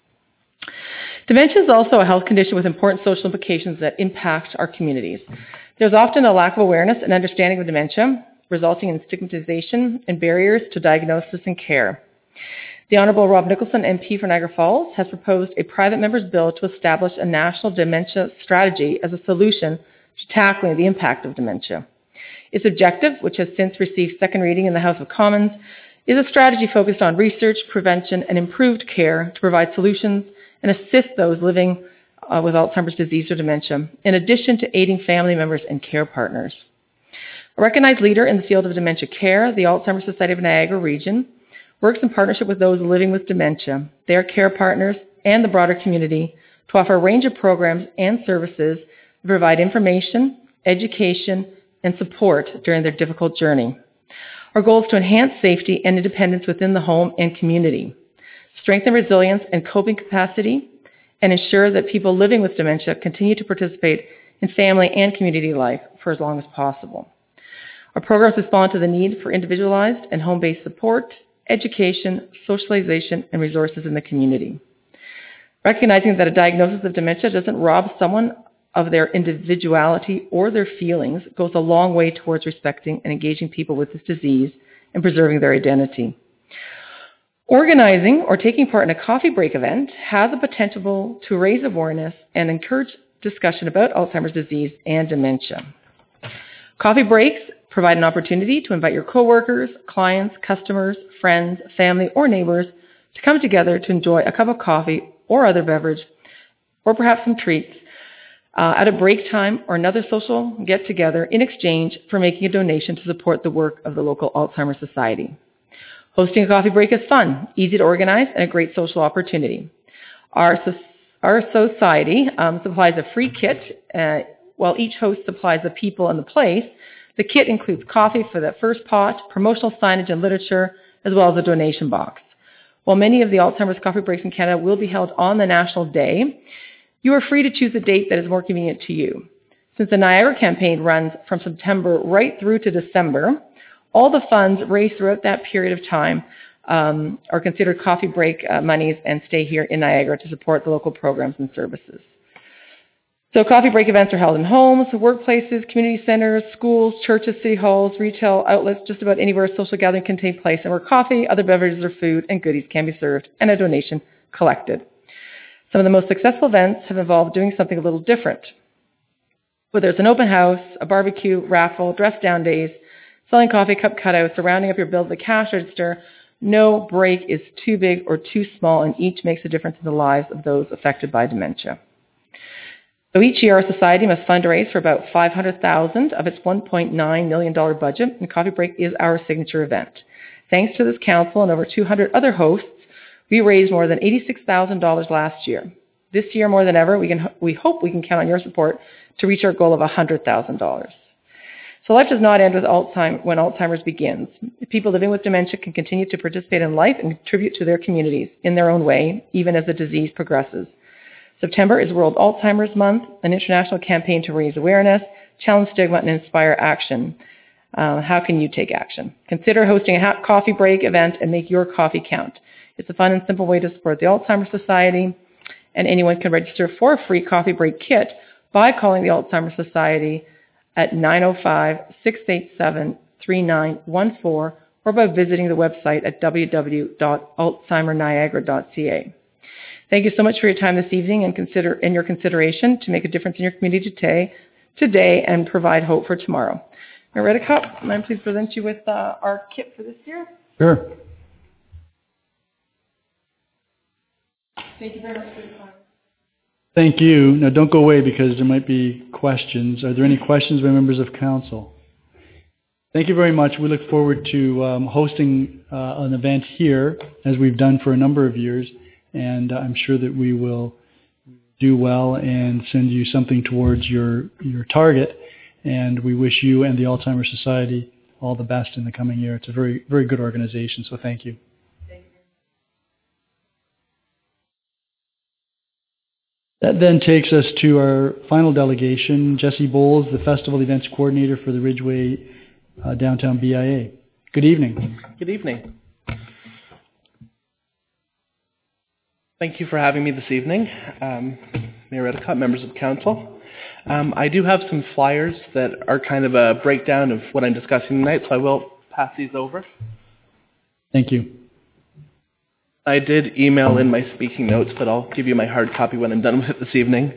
Dementia is also a health condition with important social implications that impact our communities. There's often a lack of awareness and understanding of dementia, resulting in stigmatization and barriers to diagnosis and care. The Honourable Rob Nicholson, M P for Niagara Falls, has proposed a private member's bill to establish a national dementia strategy as a solution to tackling the impact of dementia. Its objective, which has since received second reading in the House of Commons, is a strategy focused on research, prevention, and improved care to provide solutions and assist those living uh, with Alzheimer's disease or dementia, in addition to aiding family members and care partners. A recognized leader in the field of dementia care, the Alzheimer's Society of Niagara Region, works in partnership with those living with dementia, their care partners, and the broader community to offer a range of programs and services to provide information, education, and support during their difficult journey. Our goal is to enhance safety and independence within the home and community, strengthen resilience and coping capacity, and ensure that people living with dementia continue to participate in family and community life for as long as possible. Our programs respond to the need for individualized and home-based support, education, socialization, and resources in the community. Recognizing that a diagnosis of dementia doesn't rob someone of their individuality or their feelings goes a long way towards respecting and engaging people with this disease and preserving their identity. Organizing or taking part in a coffee break event has the potential to raise awareness and encourage discussion about Alzheimer's disease and dementia. Coffee breaks provide an opportunity to invite your coworkers, clients, customers, friends, family, or neighbors to come together to enjoy a cup of coffee or other beverage, or perhaps some treats, uh, at a break time or another social get-together in exchange for making a donation to support the work of the local Alzheimer's Society. Hosting a coffee break is fun, easy to organize, and a great social opportunity. Our, our society um, supplies a free kit. Uh, while each host supplies the people and the place, the kit includes coffee for that first pot, promotional signage and literature, as well as a donation box. While many of the Alzheimer's coffee breaks in Canada will be held on the National Day, you are free to choose a date that is more convenient to you. Since the Niagara campaign runs from September right through to December, all the funds raised throughout that period of time um, are considered coffee break uh, monies and stay here in Niagara to support the local programs and services. So coffee break events are held in homes, workplaces, community centers, schools, churches, city halls, retail outlets, just about anywhere a social gathering can take place and where coffee, other beverages or food and goodies can be served and a donation collected. Some of the most successful events have involved doing something a little different. Whether it's an open house, a barbecue, raffle, dress-down days, selling coffee cup cutouts, or rounding up your bill at the cash register, no break is too big or too small, and each makes a difference in the lives of those affected by dementia. So each year, our society must fundraise for about five hundred thousand dollars of its one point nine million dollars budget, and Coffee Break is our signature event. Thanks to this council and over two hundred other hosts, we raised more than eighty-six thousand dollars last year. This year, more than ever, we, can, we hope we can count on your support to reach our goal of one hundred thousand dollars. So life does not end with Alzheimer's when Alzheimer's begins. People living with dementia can continue to participate in life and contribute to their communities in their own way, even as the disease progresses. September is World Alzheimer's Month, an international campaign to raise awareness, challenge stigma, and inspire action. Uh, how can you take action? Consider hosting a coffee break event and make your coffee count. It's a fun and simple way to support the Alzheimer's Society, and anyone can register for a free coffee break kit by calling the Alzheimer's Society at nine oh five, six eight seven, three nine one four or by visiting the website at w w w dot alzheimer niagara dot c a. Thank you so much for your time this evening and consider and your consideration to make a difference in your community today, today and provide hope for tomorrow. Mayor Redekop, may I please present you with uh, our kit for this year? Sure. Thank you very much for your time. Thank you. Now, don't go away because there might be questions. Are there any questions by members of council? Thank you very much. We look forward to um, hosting uh, an event here, as we've done for a number of years, and I'm sure that we will do well and send you something towards your, your target, and we wish you and the Alzheimer's Society all the best in the coming year. It's a very, very good organization, so thank you. That then takes us to our final delegation, Jesse Bowles, the Festival Events Coordinator for the Ridgeway uh, Downtown B I A. Good evening. Good evening. Thank you for having me this evening, um, Mayor Redicott, members of council. Um, I do have some flyers that are kind of a breakdown of what I'm discussing tonight, so I will pass these over. Thank you. I did email in my speaking notes, but I'll give you my hard copy when I'm done with it this evening.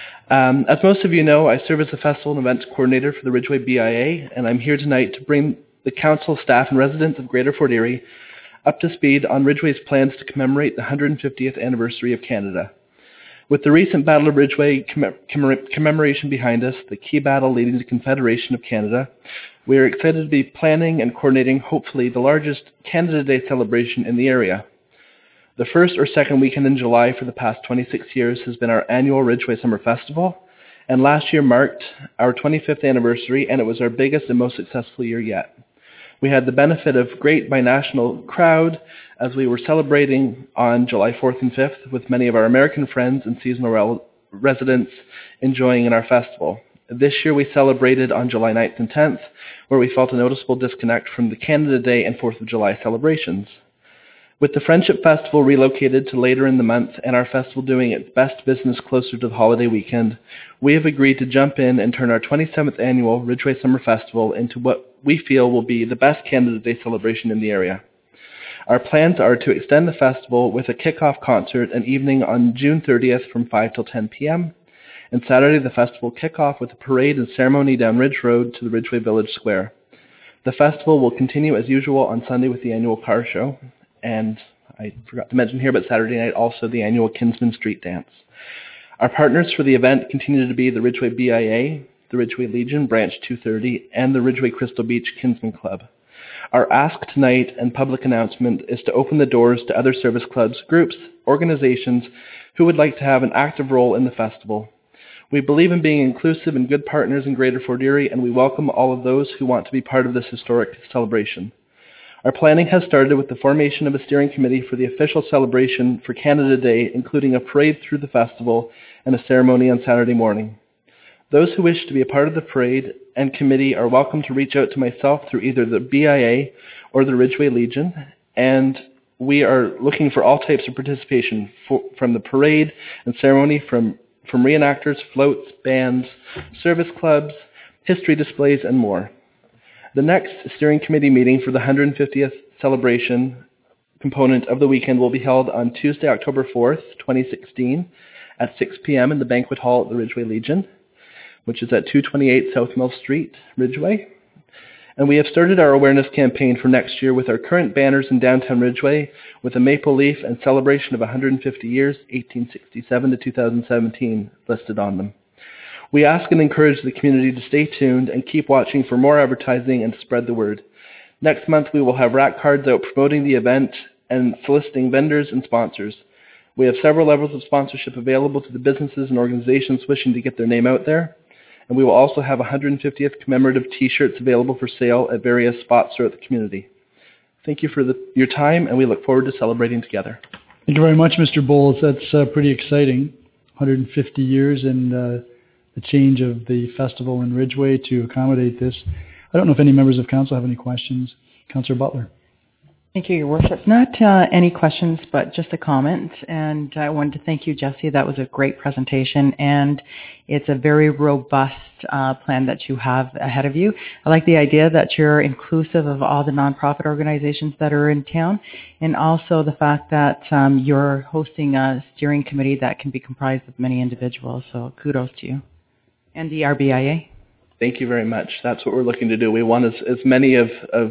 Um, as most of you know, I serve as the Festival and Events Coordinator for the Ridgeway B I A, and I'm here tonight to bring the council, staff, and residents of Greater Fort Erie up to speed on Ridgeway's plans to commemorate the one hundred fiftieth anniversary of Canada. With the recent Battle of Ridgeway commem- commemoration behind us, the key battle leading to Confederation of Canada, we are excited to be planning and coordinating, hopefully, the largest Canada Day celebration in the area. The first or second weekend in July for the past twenty-six years has been our annual Ridgeway Summer Festival, and last year marked our twenty-fifth anniversary, and it was our biggest and most successful year yet. We had the benefit of great binational crowd as we were celebrating on July fourth and fifth with many of our American friends and seasonal rel- residents enjoying in our festival. This year we celebrated on July ninth and tenth, where we felt a noticeable disconnect from the Canada Day and fourth of July celebrations. With the Friendship Festival relocated to later in the month and our festival doing its best business closer to the holiday weekend, we have agreed to jump in and turn our twenty-seventh annual Ridgeway Summer Festival into what we feel will be the best Canada Day celebration in the area. Our plans are to extend the festival with a kickoff concert an evening on June thirtieth from five till ten p.m. and Saturday the festival kickoff with a parade and ceremony down Ridge Road to the Ridgeway Village Square. The festival will continue as usual on Sunday with the annual car show, and I forgot to mention here, but Saturday night also the annual Kinsman Street Dance. Our partners for the event continue to be the Ridgeway B I A, the Ridgeway Legion, Branch two thirty, and the Ridgeway Crystal Beach Kinsman Club. Our ask tonight and public announcement is to open the doors to other service clubs, groups, organizations who would like to have an active role in the festival. We believe in being inclusive and good partners in Greater Fort Erie, and we welcome all of those who want to be part of this historic celebration. Our planning has started with the formation of a steering committee for the official celebration for Canada Day, including a parade through the festival and a ceremony on Saturday morning. Those who wish to be a part of the parade and committee are welcome to reach out to myself through either the B I A or the Ridgeway Legion, and we are looking for all types of participation for, from the parade and ceremony, from, from reenactors, floats, bands, service clubs, history displays, and more. The next steering committee meeting for the one hundred fiftieth celebration component of the weekend will be held on Tuesday, October fourth, twenty sixteen at six p.m. in the banquet hall at the Ridgeway Legion, which is at two twenty-eight South Mill Street, Ridgeway. And we have started our awareness campaign for next year with our current banners in downtown Ridgeway with a maple leaf and celebration of one hundred fifty years, eighteen sixty-seven to two thousand seventeen, listed on them. We ask and encourage the community to stay tuned and keep watching for more advertising and to spread the word. Next month we will have rack cards out promoting the event and soliciting vendors and sponsors. We have several levels of sponsorship available to the businesses and organizations wishing to get their name out there. And we will also have one hundred fiftieth commemorative t-shirts available for sale at various spots throughout the community. Thank you for the, your time, and we look forward to celebrating together. Thank you very much, Mister Bowles. That's uh, pretty exciting. one hundred fifty years and uh, the change of the festival in Ridgeway to accommodate this. I don't know if any members of council have any questions. Councillor Butler. Thank you, Your Worship. Not uh, any questions, but just a comment. And I wanted to thank you, Jesse. That was a great presentation, and it's a very robust uh, plan that you have ahead of you. I like the idea that you're inclusive of all the nonprofit organizations that are in town, and also the fact that um, you're hosting a steering committee that can be comprised of many individuals. So kudos to you. And the R B I A. Thank you very much. That's what we're looking to do. We want as, as many of, of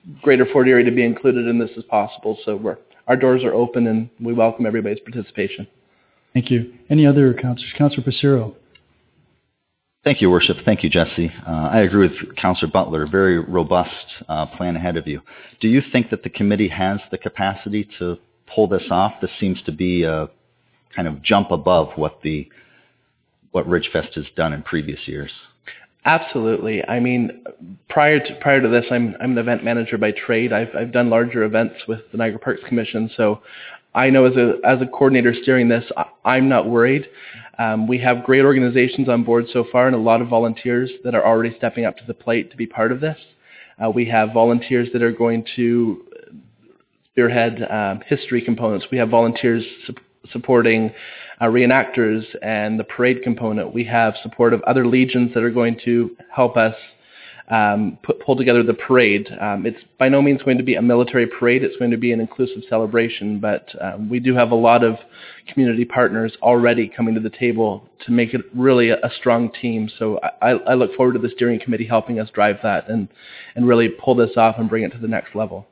greater Fort Erie to be included in this as possible. So we're, our doors are open and we welcome everybody's participation. Thank you. Any other councillors? Councillor Passero. Thank you, Worship. Thank you, Jesse. Uh, I agree with Councillor Butler. Very robust uh, plan ahead of you. Do you think that the committee has the capacity to pull this off? This seems to be a kind of jump above what the what Ridgefest has done in previous years. Absolutely. I mean, prior to prior to this, I'm I'm an event manager by trade. I've I've done larger events with the Niagara Parks Commission, so I know as a as a coordinator steering this, I'm not worried. Um, we have great organizations on board so far, and a lot of volunteers that are already stepping up to the plate to be part of this. Uh, we have volunteers that are going to spearhead um, history components. We have volunteers su- supporting uh, reenactors and the parade component. We have support of other legions that are going to help us um, put, pull together the parade. Um, it's by no means going to be a military parade. It's going to be an inclusive celebration, but um, we do have a lot of community partners already coming to the table to make it really a, a strong team. So I, I look forward to the steering committee helping us drive that and, and really pull this off and bring it to the next level.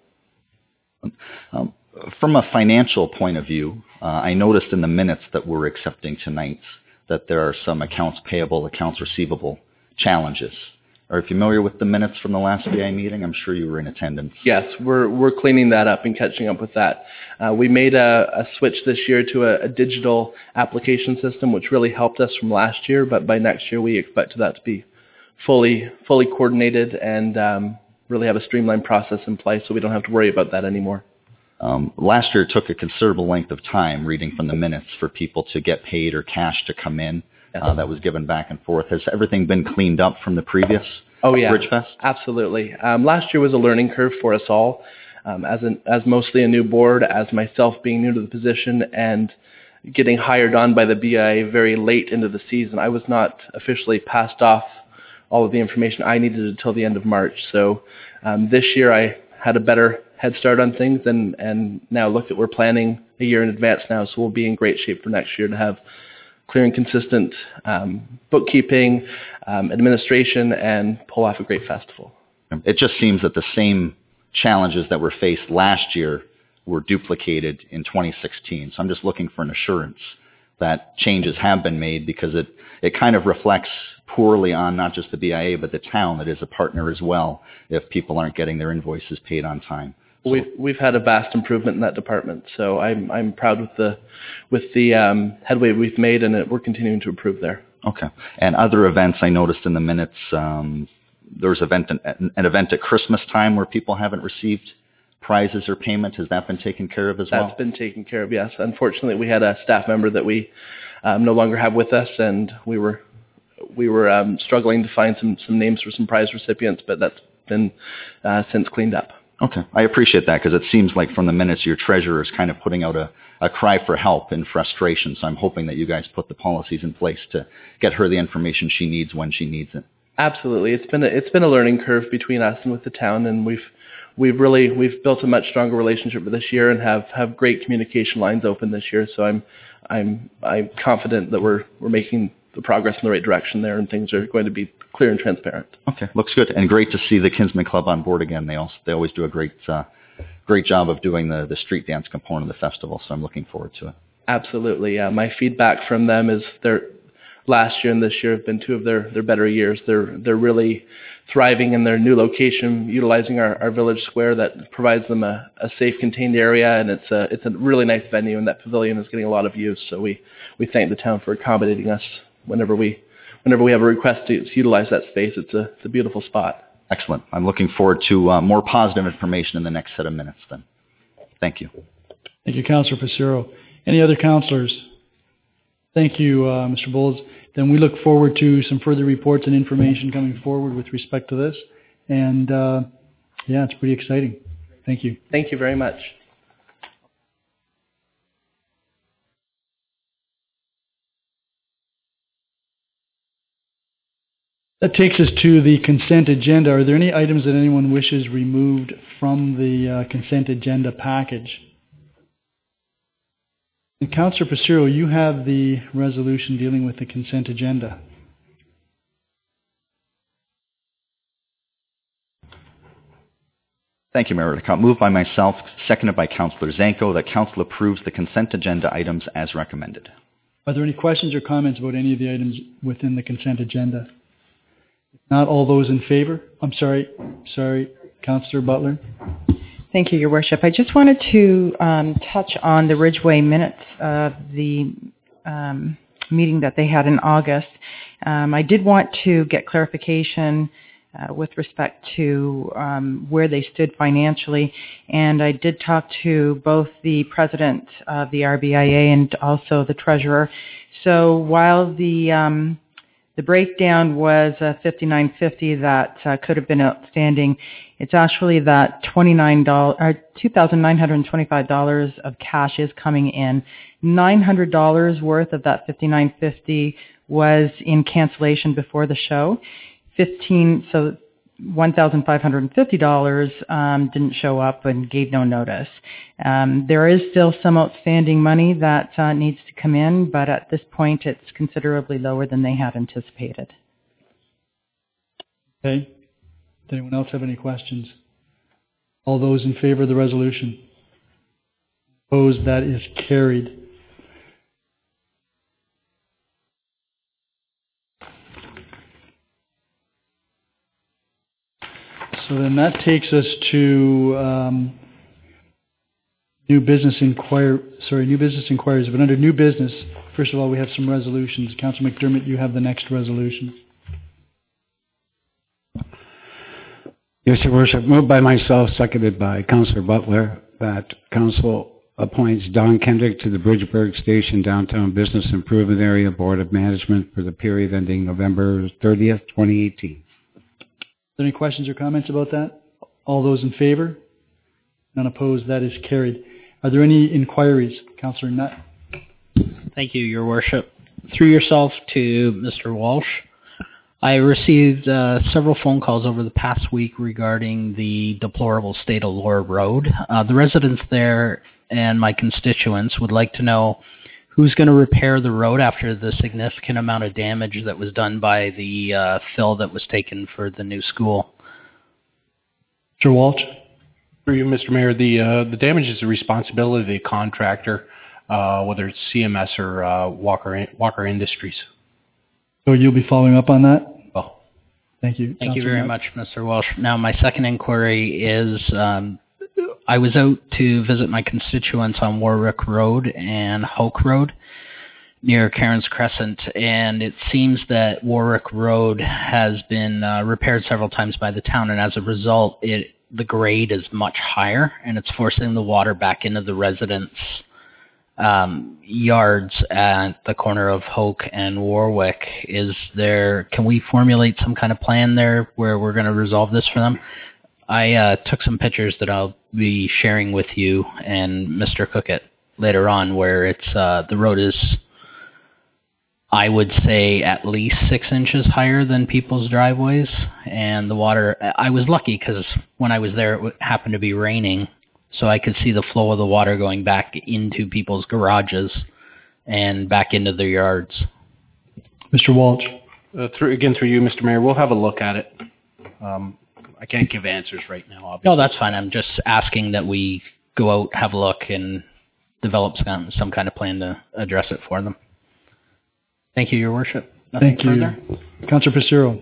Um, from a financial point of view, uh, I noticed in the minutes that we're accepting tonight that there are some accounts payable, accounts receivable challenges. Are you familiar with the minutes from the last B I meeting? I'm sure you were in attendance. Yes, we're we're cleaning that up and catching up with that. Uh, we made a, a switch this year to a, a digital application system, which really helped us from last year. But by next year, we expect that to be fully fully coordinated and um, really have a streamlined process in place, so we don't have to worry about that anymore. Um, last year, it took a considerable length of time, reading from the minutes, for people to get paid or cash to come in. Uh, that was given back and forth. Has everything been cleaned up from the previous oh, yeah, Ridgefest? Absolutely. Um, last year was a learning curve for us all, um, as an, as mostly a new board, as myself being new to the position, and getting hired on by the B I A very late into the season. I was not officially passed off all of the information I needed until the end of March. So um, this year I had a better head start on things, and, and now look at we're planning a year in advance now, so we'll be in great shape for next year to have clear and consistent um, bookkeeping, um, administration, and pull off a great festival. It just seems that the same challenges that were faced last year were duplicated in twenty sixteen. So I'm just looking for an assurance that changes have been made, because it, it kind of reflects poorly on not just the B I A, but the town that is a partner as well, if people aren't getting their invoices paid on time. So We've we've had a vast improvement in that department, so I'm I'm proud with the with the um, headway we've made, and it, we're continuing to improve there. Okay. And other events, I noticed in the minutes, um, there was event an, an event at Christmas time where people haven't received prizes or payment. Has that been taken care of as well? That's been taken care of, yes. Unfortunately, we had a staff member that we um, no longer have with us, and we were we were um, struggling to find some some names for some prize recipients, but that's been uh, since cleaned up. Okay. I appreciate that, because it seems like from the minutes your treasurer is kind of putting out a, a cry for help and frustration. So I'm hoping that you guys put the policies in place to get her the information she needs when she needs it. Absolutely. It's been a, it's been a learning curve between us and with the town, and we've we've really we've built a much stronger relationship with this year and have, have great communication lines open this year. So I'm I'm I'm confident that we're we're making the progress in the right direction there, and things are going to be clear and transparent. Okay, looks good, and great to see the Kinsman Club on board again. They also they always do a great uh, great job of doing the the street dance component of the festival. So I'm looking forward to it. Absolutely, yeah. My feedback from them is their last year and this year have been two of their, their better years. They're they're really thriving in their new location, utilizing our, our village square that provides them a, a safe, contained area, and it's a it's a really nice venue, and that pavilion is getting a lot of use. So we, we thank the town for accommodating us whenever we whenever we have a request to, to utilize that space. It's a it's a beautiful spot. Excellent. I'm looking forward to uh, more positive information in the next set of minutes then. Thank you. Thank you, Councillor Passero. Any other councillors? Thank you, uh, Mister Bowles. Then we look forward to some further reports and information coming forward with respect to this. And uh, yeah, it's pretty exciting. Thank you. Thank you very much. That takes us to the consent agenda. Are there any items that anyone wishes removed from the uh, consent agenda package? And Councillor Passero, you have the resolution dealing with the consent agenda. Thank you, Mayor Redekop. Moved by myself, seconded by Councillor Zanko, that Council approves the consent agenda items as recommended. Are there any questions or comments about any of the items within the consent agenda? If not, all those in favor? I'm sorry, sorry, Councillor Butler. Thank you, Your Worship. I just wanted to um, touch on the Ridgeway minutes of the um, meeting that they had in August. Um, I did want to get clarification uh, with respect to um, where they stood financially, and I did talk to both the president of the R B I A and also the treasurer. So while the um, the breakdown was uh, fifty-nine fifty that uh, could have been outstanding, it's actually that twenty-nine dollars, or two thousand nine hundred twenty-five dollars of cash is coming in. nine hundred dollars worth of that fifty-nine fifty was in cancellation before the show. fifteen, so one thousand five hundred fifty dollars um, didn't show up and gave no notice. Um, there is still some outstanding money that uh, needs to come in, but at this point it's considerably lower than they had anticipated. Okay. Does anyone else have any questions? All those in favor of the resolution? Opposed? That is carried. So then that takes us to um, new business inquir. Sorry, new business inquiries. But under new business, first of all, we have some resolutions. Councillor McDermott, you have the next resolution. Yes, Your Worship. Moved by myself, seconded by Councillor Butler, that Council appoints Don Kendrick to the Bridgeburg Station Downtown Business Improvement Area Board of Management for the period ending November thirtieth, twenty eighteen. Are there any questions or comments about that? All those in favor? None opposed. That is carried. Are there any inquiries? Councillor Nutt. Thank you, Your Worship. Through yourself to Mister Walsh, I received uh, several phone calls over the past week regarding the deplorable state of Lower Road. Uh, the residents there and my constituents would like to know who's going to repair the road after the significant amount of damage that was done by the uh, fill that was taken for the new school. Mister Walsh. For you, Mister Mayor, the uh, the damage is the responsibility of the contractor, uh, whether it's C M S or uh, Walker Walker Industries. So you'll be following up on that? Well, thank you. Thank Councillor you very Nutt. much, Mister Walsh. Now, my second inquiry is um, I was out to visit my constituents on Warwick Road and Hoke Road near Cairns Crescent, and it seems that Warwick Road has been uh, repaired several times by the town, and as a result, it the grade is much higher, and it's forcing the water back into the residents' um, yards at the corner of Hoke and Warwick. Is there? Can we formulate some kind of plan there where we're going to resolve this for them? I uh, took some pictures that I'll be sharing with you and Mister Cookett later on, where it's uh, the road is, I would say, at least six inches higher than people's driveways, and the water. I was lucky because when I was there, it happened to be raining, so I could see the flow of the water going back into people's garages and back into their yards. Mister Walsh. uh, through, again through you, Mister Mayor, we'll have a look at it. Um, I can't give answers right now, obviously. No, that's fine. I'm just asking that we go out, have a look, and develop some, some kind of plan to address it for them. Thank you, Your Worship. Nothing Thank further? you. Councillor Passero.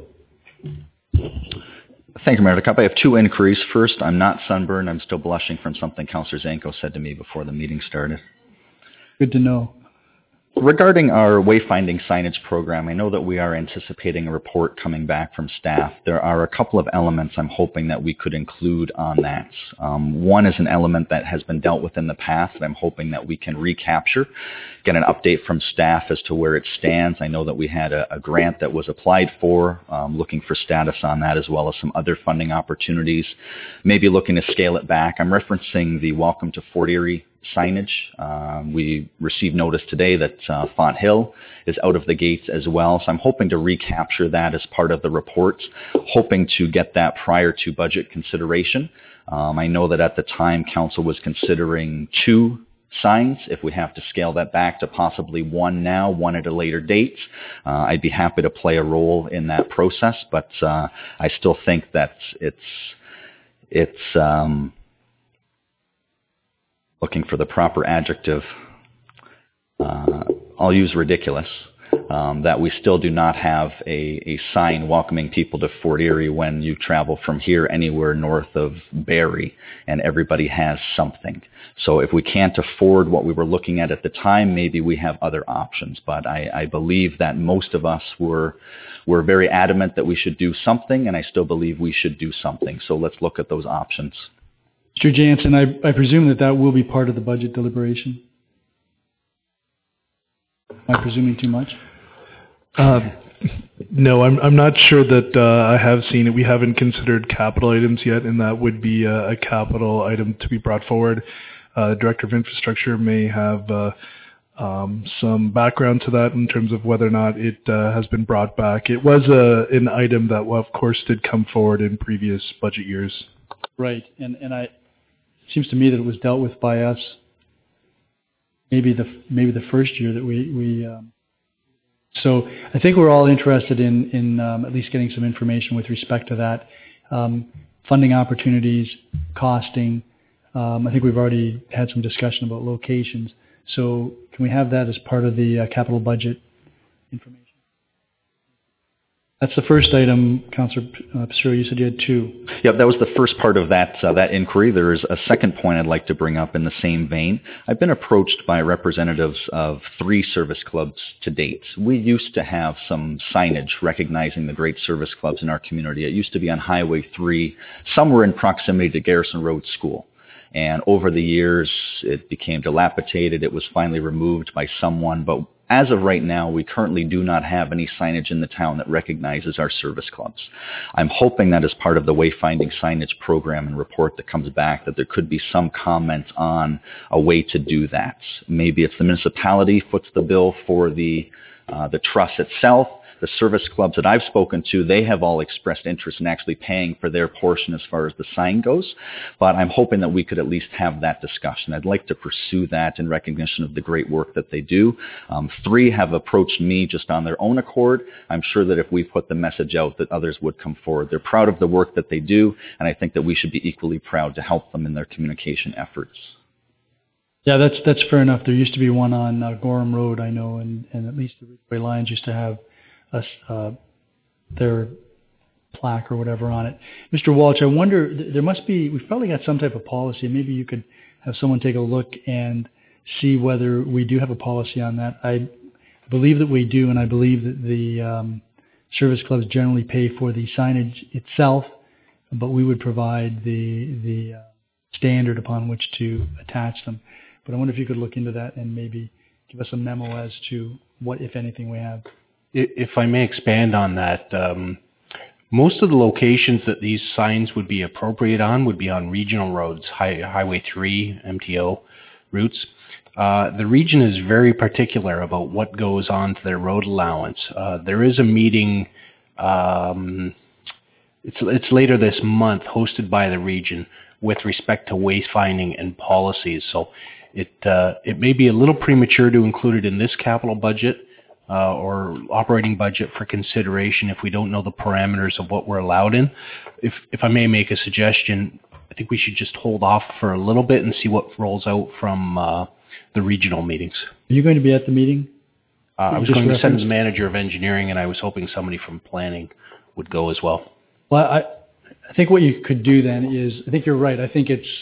Thank you, Mayor Redekop. I have two inquiries. First, I'm not sunburned. I'm still blushing from something Councillor Zanko said to me before the meeting started. Good to know. Regarding our wayfinding signage program, I know that we are anticipating a report coming back from staff. There are a couple of elements I'm hoping that we could include on that. Um, one is an element that has been dealt with in the past that I'm hoping that we can recapture, get an update from staff as to where it stands. I know that we had a, a grant that was applied for, um, looking for status on that, as well as some other funding opportunities, maybe looking to scale it back. I'm referencing the Welcome to Fort Erie signage. Um, we received notice today that uh, Font Hill is out of the gates as well. So I'm hoping to recapture that as part of the report, hoping to get that prior to budget consideration. Um, I know that at the time Council was considering two signs. If we have to scale that back to possibly one now, one at a later date, uh, I'd be happy to play a role in that process. But uh, I still think that it's it's um, looking for the proper adjective. Uh, I'll use ridiculous. Um, that we still do not have a, a sign welcoming people to Fort Erie when you travel from here anywhere north of Barrie, and everybody has something. So if we can't afford what we were looking at at the time, maybe we have other options. But I, I believe that most of us were were very adamant that we should do something, and I still believe we should do something. So let's look at those options. Mister Jansen, I, I presume that that will be part of the budget deliberation. Am I presuming too much? Uh, no, I'm I'm not sure that uh, I have seen it. We haven't considered capital items yet, and that would be a, a capital item to be brought forward. Uh, the Director of Infrastructure may have uh, um, some background to that in terms of whether or not it uh, has been brought back. It was a, an item that, well, of course, did come forward in previous budget years. Right, and and I, it seems to me that it was dealt with by us. Maybe the maybe the first year that we we. Um, so I think we're all interested in in um, at least getting some information with respect to that, um, funding opportunities, costing. Um, I think we've already had some discussion about locations. So can we have that as part of the uh, capital budget information? That's the first item, Councillor Passero. You said you had two. Yep, that was the first part of that uh, that inquiry. There is a second point I'd like to bring up in the same vein. I've been approached by representatives of three service clubs to date. We used to have some signage recognizing the great service clubs in our community. It used to be on Highway three, somewhere in proximity to Garrison Road School. And over the years, it became dilapidated. It was finally removed by someone. But as of right now, we currently do not have any signage in the town that recognizes our service clubs. I'm hoping that as part of the wayfinding signage program and report that comes back, that there could be some comment on a way to do that. Maybe it's the municipality foots the bill for the uh, the trust itself. The service clubs that I've spoken to, they have all expressed interest in actually paying for their portion as far as the sign goes. But I'm hoping that we could at least have that discussion. I'd like to pursue that in recognition of the great work that they do. Um, three have approached me just on their own accord. I'm sure that if we put the message out, that others would come forward. They're proud of the work that they do, and I think that we should be equally proud to help them in their communication efforts. Yeah, that's that's fair enough. There used to be one on uh, Gorham Road, I know, and, and at least the Ridgeway Lions used to have a, uh, their plaque or whatever on it. Mister Walsh, I wonder, th- there must be, we've probably got some type of policy. Maybe you could have someone take a look and see whether we do have a policy on that. I believe that we do, and I believe that the um, service clubs generally pay for the signage itself, but we would provide the the uh, standard upon which to attach them. But I wonder if you could look into that and maybe give us a memo as to what, if anything, we have. If I may expand on that, um, most of the locations that these signs would be appropriate on would be on regional roads, high, Highway three, M T O routes. Uh, the region is very particular about what goes on to their road allowance. Uh, there is a meeting, um, it's, it's later this month, hosted by the region with respect to wayfinding and policies. So it uh, it may be a little premature to include it in this capital budget, Uh, or operating budget for consideration if we don't know the parameters of what we're allowed in. If if I may make a suggestion, I think we should just hold off for a little bit and see what rolls out from uh, the regional meetings. Are you going to be at the meeting? Uh, I was going to send the manager of engineering, and I was hoping somebody from planning would go as well. Well, I I think what you could do then is, I think you're right. I think it's,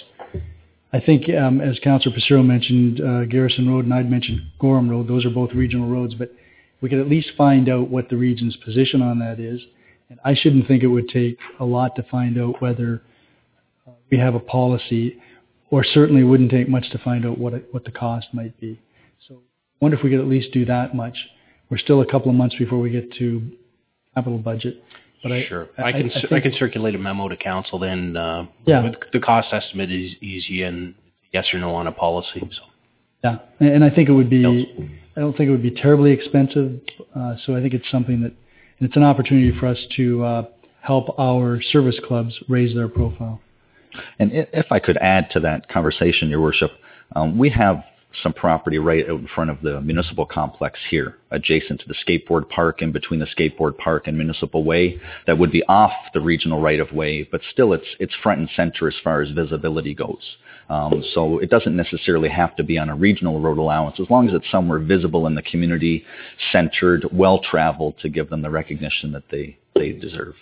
I think um, as Councillor Passero mentioned, uh, Garrison Road, and I'd mentioned Gorham Road. Those are both regional roads, but we could at least find out what the region's position on that is. And I shouldn't think it would take a lot to find out whether uh, we have a policy, or certainly wouldn't take much to find out what it, what the cost might be. So I wonder if we could at least do that much. We're still a couple of months before we get to capital budget. But I, sure. I, I can I, I, think, I can circulate a memo to council then. Uh, yeah. With the cost estimate is easy and yes or no on a policy. So. Yeah, and, and I think it would be, I don't think it would be terribly expensive. Uh, so I think it's something that, and it's an opportunity for us to uh, help our service clubs raise their profile. And if I could add to that conversation, Your Worship, um, we have some property right out in front of the municipal complex here, adjacent to the skateboard park, in between the skateboard park and Municipal Way, that would be off the regional right-of-way, but still it's it's front and center as far as visibility goes. Um, so it doesn't necessarily have to be on a regional road allowance, as long as it's somewhere visible in the community, centered, well-traveled, to give them the recognition that they, they deserve.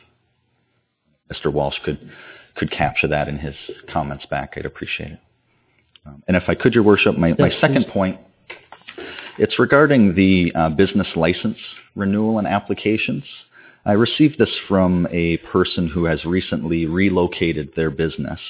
Mister Walsh could could capture that in his comments back. I'd appreciate it. Um, and if I could, Your Worship, my, yes, my second please. point, it's regarding the uh, business license renewal and applications. I received this from a person who has recently relocated their business,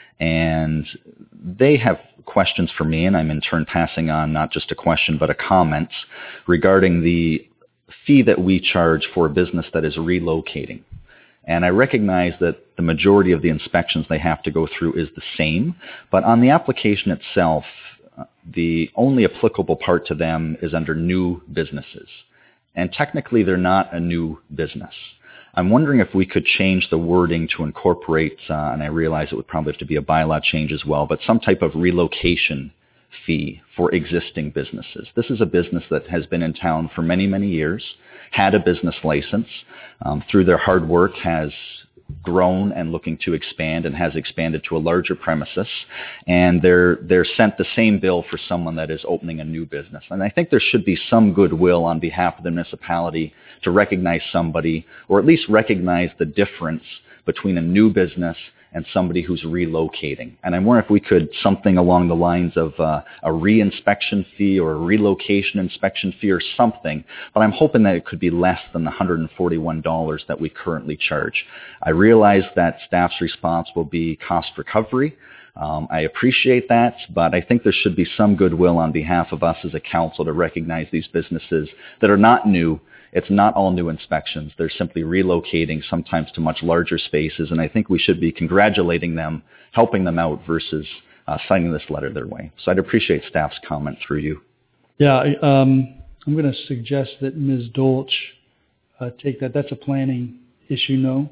and they have questions for me, and I'm in turn passing on not just a question but a comment regarding the fee that we charge for a business that is relocating. And I recognize that the majority of the inspections they have to go through is the same, but on the application itself, uh, the only applicable part to them is under new businesses. And technically, they're not a new business. I'm wondering if we could change the wording to incorporate, uh, and I realize it would probably have to be a bylaw change as well, but some type of relocation fee for existing businesses. This is a business that has been in town for many, many years, had a business license, um, through their hard work has grown and looking to expand and has expanded to a larger premises, and they're they're sent the same bill for someone that is opening a new business. And I think there should be some goodwill on behalf of the municipality to recognize somebody, or at least recognize the difference between a new business and somebody who's relocating. And I wonder if we could, something along the lines of uh, a re-inspection fee or a relocation inspection fee or something, but I'm hoping that it could be less than the one hundred forty-one dollars that we currently charge. I realize that staff's response will be cost recovery. Um, I appreciate that, but I think there should be some goodwill on behalf of us as a council to recognize these businesses that are not new. It's not all new inspections. They're simply relocating, sometimes to much larger spaces, and I think we should be congratulating them, helping them out, versus uh, signing this letter their way. So I'd appreciate staff's comment through you. Yeah, I, um, I'm going to suggest that Miz Dolch uh, take that. That's a planning issue, no?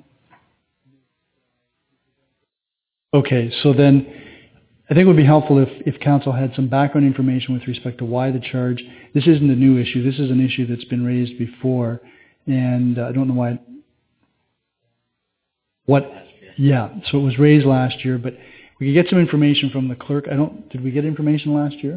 Okay, so then I think it would be helpful if, if council had some background information with respect to why the charge. This isn't a new issue. This is an issue that's been raised before, and uh, I don't know why. What? Yeah, so it was raised last year, but we could get some information from the clerk. I don't. Did we get information last year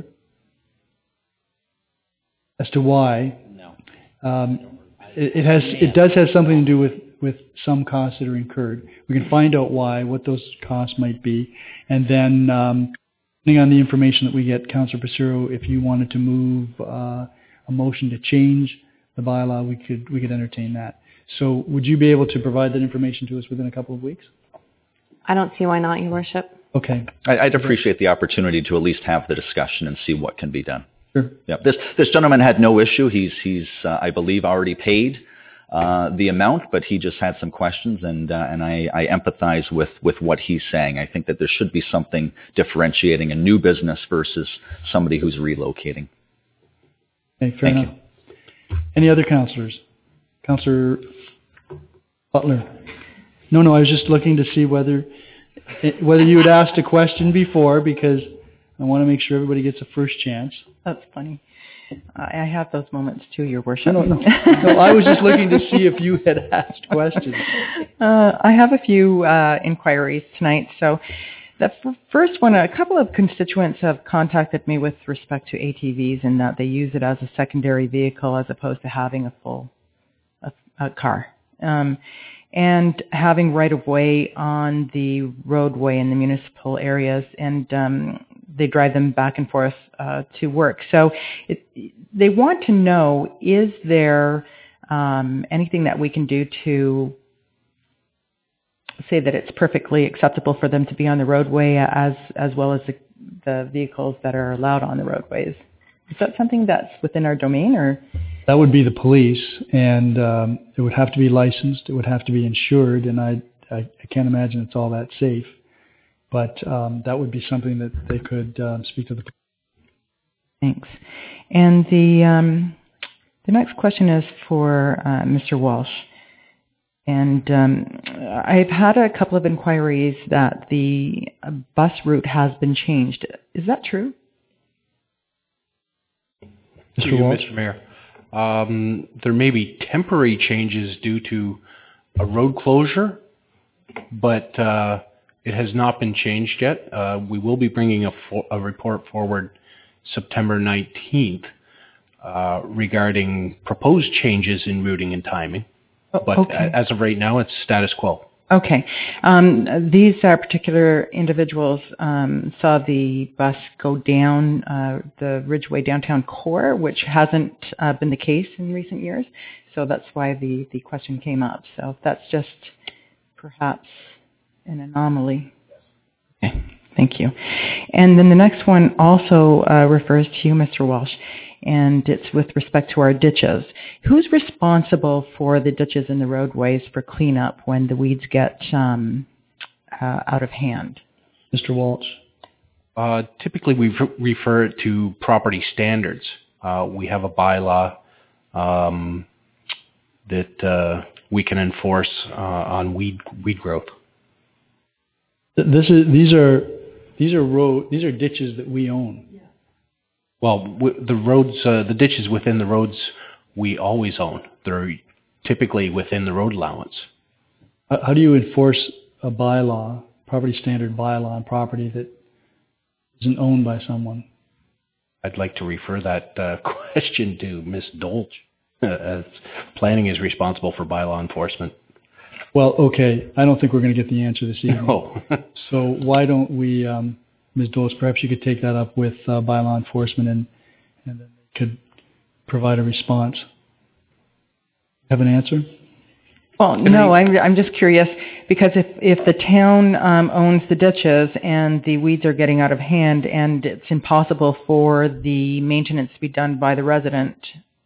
as to why? No. Um, it, it has. It does have something to do with. with some costs that are incurred. We can find out why, what those costs might be, and then um, depending on the information that we get, Councillor Passero, if you wanted to move uh, a motion to change the bylaw, we could we could entertain that. So would you be able to provide that information to us within a couple of weeks? I don't see why not, Your Worship. Okay. I, I'd appreciate the opportunity to at least have the discussion and see what can be done. Sure. Yeah. This this gentleman had no issue. He's he's uh, I believe already paid Uh, the amount, but he just had some questions, and uh, and I, I empathize with, with what he's saying. I think that there should be something differentiating a new business versus somebody who's relocating. Okay, fair Thank enough. You. Any other councillors? Councillor Butler? No, no, I was just looking to see whether whether you had asked a question before, because I want to make sure everybody gets a first chance. That's funny. I have those moments too, Your Worship. No, no, no. I was just looking to see if you had asked questions. Uh, I have a few uh, inquiries tonight. So the f- first one, a couple of constituents have contacted me with respect to A T Vs, and that they use it as a secondary vehicle as opposed to having a full a, a car. Um, and having right-of-way on the roadway in the municipal areas, and um, they drive them back and forth uh, to work. So it, they want to know, is there um, anything that we can do to say that it's perfectly acceptable for them to be on the roadway as as well as the, the vehicles that are allowed on the roadways? Is that something that's within our domain, or? That would be the police, and um, it would have to be licensed. It would have to be insured, and I, I, I can't imagine it's all that safe. But um, that would be something that they could um, speak to the. Thanks. And the um, the next question is for uh, Mister Walsh. And um, I've had a couple of inquiries that the bus route has been changed. Is that true? Mister Through you, Walsh? Mister Mayor. Um, there may be temporary changes due to a road closure, but uh, it has not been changed yet. Uh, we will be bringing a, for- a report forward September nineteenth uh, regarding proposed changes in routing and timing. But Okay. as of right now, it's status quo. Okay. Um, these uh, particular individuals um, saw the bus go down uh, the Ridgeway downtown core, which hasn't uh, been the case in recent years. So that's why the, the question came up. So that's just perhaps an anomaly. Okay. Thank you. And then the next one also uh, refers to you, Mister Walsh, and it's with respect to our ditches. Who's responsible for the ditches and the roadways for cleanup when the weeds get um, uh, out of hand? Mister Walsh? Uh, typically, we re- refer it to property standards. Uh, we have a bylaw um, that uh, we can enforce uh, on weed weed growth. This is these are these are road these are ditches that we own. Well, w- the roads, uh, the ditches within the roads, we always own. They're typically within the road allowance. How how do you enforce a bylaw, property standard bylaw on property that isn't owned by someone? I'd like to refer that uh, question to Miz Dolch, uh, as planning is responsible for bylaw enforcement. Well, okay. I don't think we're going to get the answer this evening. No. So why don't we, um, Miz Dulles, perhaps you could take that up with uh, bylaw enforcement and, and then they could provide a response. Have an answer? Well, no, I'm, I'm just curious because if, if the town um, owns the ditches and the weeds are getting out of hand and it's impossible for the maintenance to be done by the resident,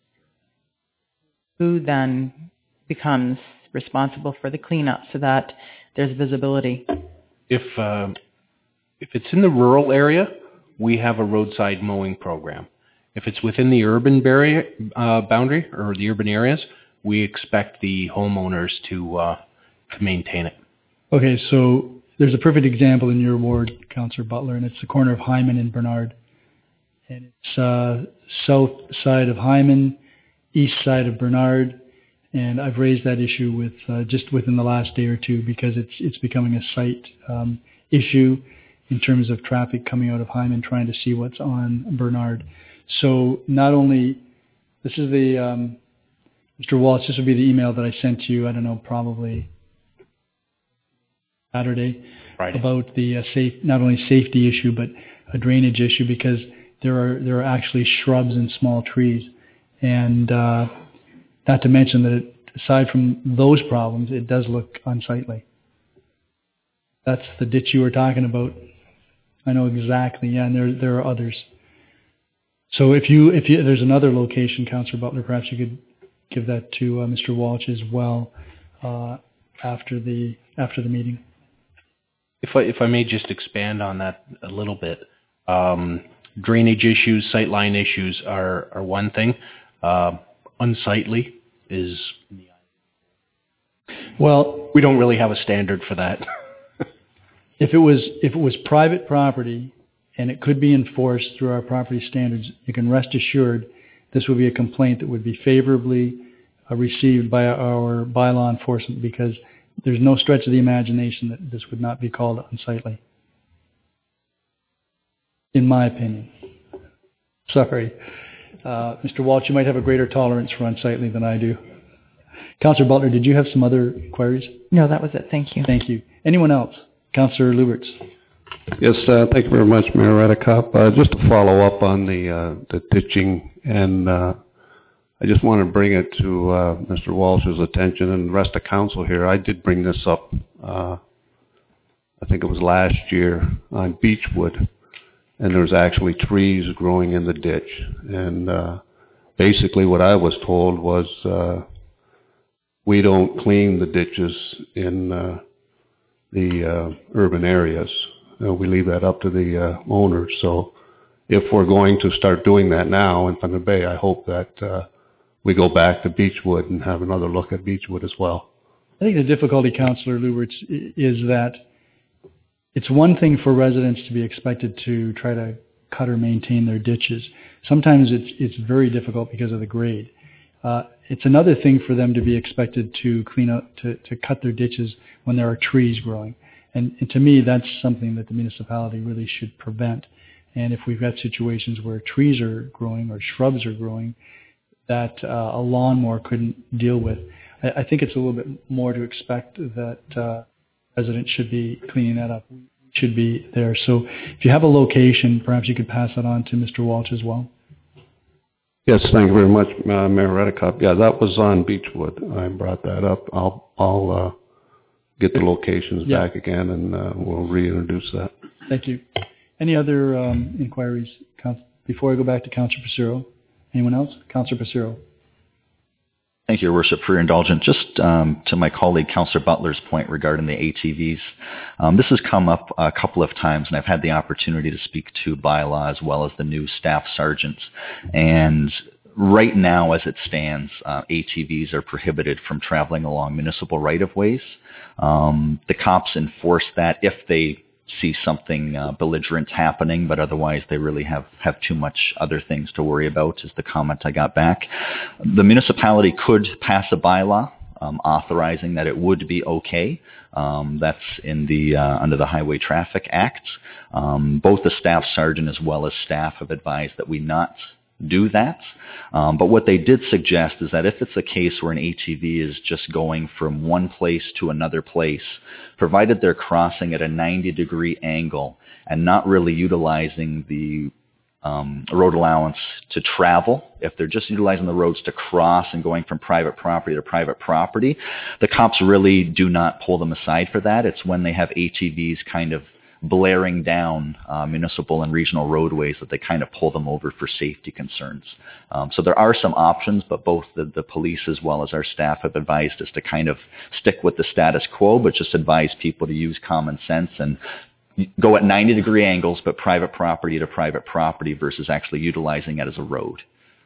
who then becomes responsible for the cleanup so that there's visibility? If uh, if it's in the rural area, we have a roadside mowing program. If it's within the urban barrier, uh, boundary or the urban areas, we expect the homeowners to uh, to maintain it. Okay, so there's a perfect example in your ward, Councillor Butler, and it's the corner of Hyman and Bernard. And it's uh, south side of Hyman, east side of Bernard. And I've raised that issue with uh, just within the last day or two because it's it's becoming a site um, issue in terms of traffic coming out of Hyman trying to see what's on Bernard. So not only, this is the, um, Mister Walsh, this would be the email that I sent to you, I don't know, probably Saturday, Friday. about the uh, safe, not only safety issue, but a drainage issue because there are there are actually shrubs and small trees. And uh, not to mention that it, aside from those problems, it does look unsightly. That's the ditch you were talking about. I know exactly, yeah, and there there are others. So if you if you, there's another location, Councillor Butler, perhaps you could give that to uh, Mister Walsh as well uh, after the after the meeting. If I if I may just expand on that a little bit, um, drainage issues, sightline issues are are one thing. Uh, unsightly is. Well, we don't really have a standard for that. if it was if it was private property and it could be enforced through our property standards, you can rest assured this would be a complaint that would be favorably uh, received by our bylaw enforcement because there's no stretch of the imagination that this would not be called unsightly. In my opinion. Sorry. Uh, Mister Walsh, you might have a greater tolerance for unsightly than I do. Councillor Butler, did you have some other queries? No, that was it. Thank you. Thank you. Anyone else? Councillor Luberts. Yes, uh, thank you very much, Mayor Redekop. Uh, just to follow up on the uh, the ditching, and uh, I just want to bring it to uh, Mister Walsh's attention and the rest of council here. I did bring this up, uh, I think it was last year, on Beechwood, and there was actually trees growing in the ditch. And uh, basically what I was told was uh, we don't clean the ditches in uh, the uh, urban areas. Uh, we leave that up to the uh, owners. So if we're going to start doing that now in Thunder Bay, I hope that uh, we go back to Beechwood and have another look at Beechwood as well. I think the difficulty, Councillor Luberts, is that it's one thing for residents to be expected to try to cut or maintain their ditches. Sometimes it's it's very difficult because of the grade. Uh, it's another thing for them to be expected to clean up, to, to cut their ditches when there are trees growing. And, and to me, that's something that the municipality really should prevent. And if we've got situations where trees are growing or shrubs are growing that uh, a lawnmower couldn't deal with, I, I think it's a little bit more to expect that uh, residents should be cleaning that up. Should be there. So if you have a location, perhaps you could pass that on to Mister Walsh as well. Yes, thank you very much, uh, Mayor Redekop. Yeah, that was on Beechwood. I brought that up. I'll I'll uh, get the locations yeah. back again, and uh, we'll reintroduce that. Thank you. Any other um, inquiries? Before I go back to Councillor Passero, anyone else? Councillor Passero. Thank you, Your Worship, for your indulgence. Just um, to my colleague, Councillor Butler's point regarding the A T Vs, um, this has come up a couple of times, and I've had the opportunity to speak to bylaw as well as the new staff sergeants. And right now, as it stands, uh, A T Vs are prohibited from traveling along municipal right-of-ways. Um, the cops enforce that if they see something uh, belligerent happening, but otherwise they really have, have too much other things to worry about, is the comment I got back. The municipality could pass a bylaw um, authorizing that it would be okay. Um, that's in the uh, under the Highway Traffic Act. Um, both the staff sergeant as well as staff have advised that we not do that. Um, but what they did suggest is that if it's a case where an A T V is just going from one place to another place, provided they're crossing at a ninety degree angle and not really utilizing the um, road allowance to travel, if they're just utilizing the roads to cross and going from private property to private property, the cops really do not pull them aside for that. It's when they have A T Vs kind of blaring down uh, municipal and regional roadways that they kind of pull them over for safety concerns. Um, so there are some options, but both the, the police as well as our staff have advised us to kind of stick with the status quo, but just advise people to use common sense and go at ninety degree angles, but private property to private property versus actually utilizing it as a road.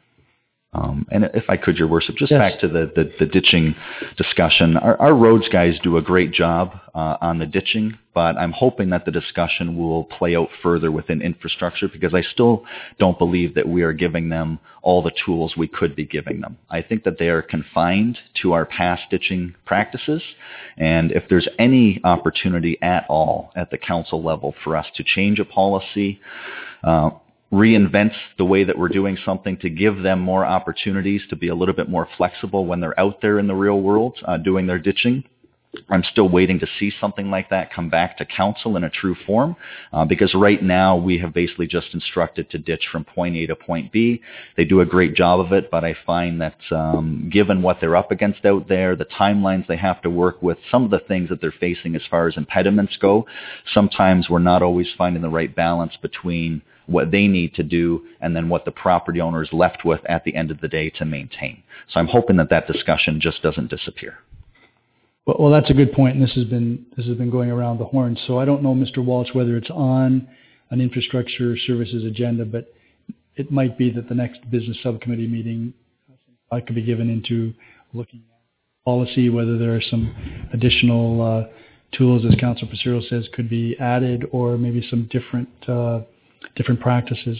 Um, and if I could, Your Worship, just yes. back to the, the, the ditching discussion. Our, our roads guys do a great job uh, on the ditching, but I'm hoping that the discussion will play out further within infrastructure, because I still don't believe that we are giving them all the tools we could be giving them. I think that they are confined to our past ditching practices, and if there's any opportunity at all at the council level for us to change a policy, uh, reinvent the way that we're doing something to give them more opportunities to be a little bit more flexible when they're out there in the real world uh, doing their ditching. I'm still waiting to see something like that come back to council in a true form, uh, because right now we have basically just instructed to ditch from point A to point B. They do a great job of it, but I find that um, given what they're up against out there, the timelines they have to work with, some of the things that they're facing as far as impediments go, sometimes we're not always finding the right balance between what they need to do and then what the property owner is left with at the end of the day to maintain. So I'm hoping that that discussion just doesn't disappear. Well, well, that's a good point, and this has been this has been going around the horn. So I don't know, Mister Walsh, whether it's on an infrastructure services agenda, but it might be that the next business subcommittee meeting I could be given into looking at policy, whether there are some additional uh, tools, as Councillor Passero says, could be added, or maybe some different uh, different practices.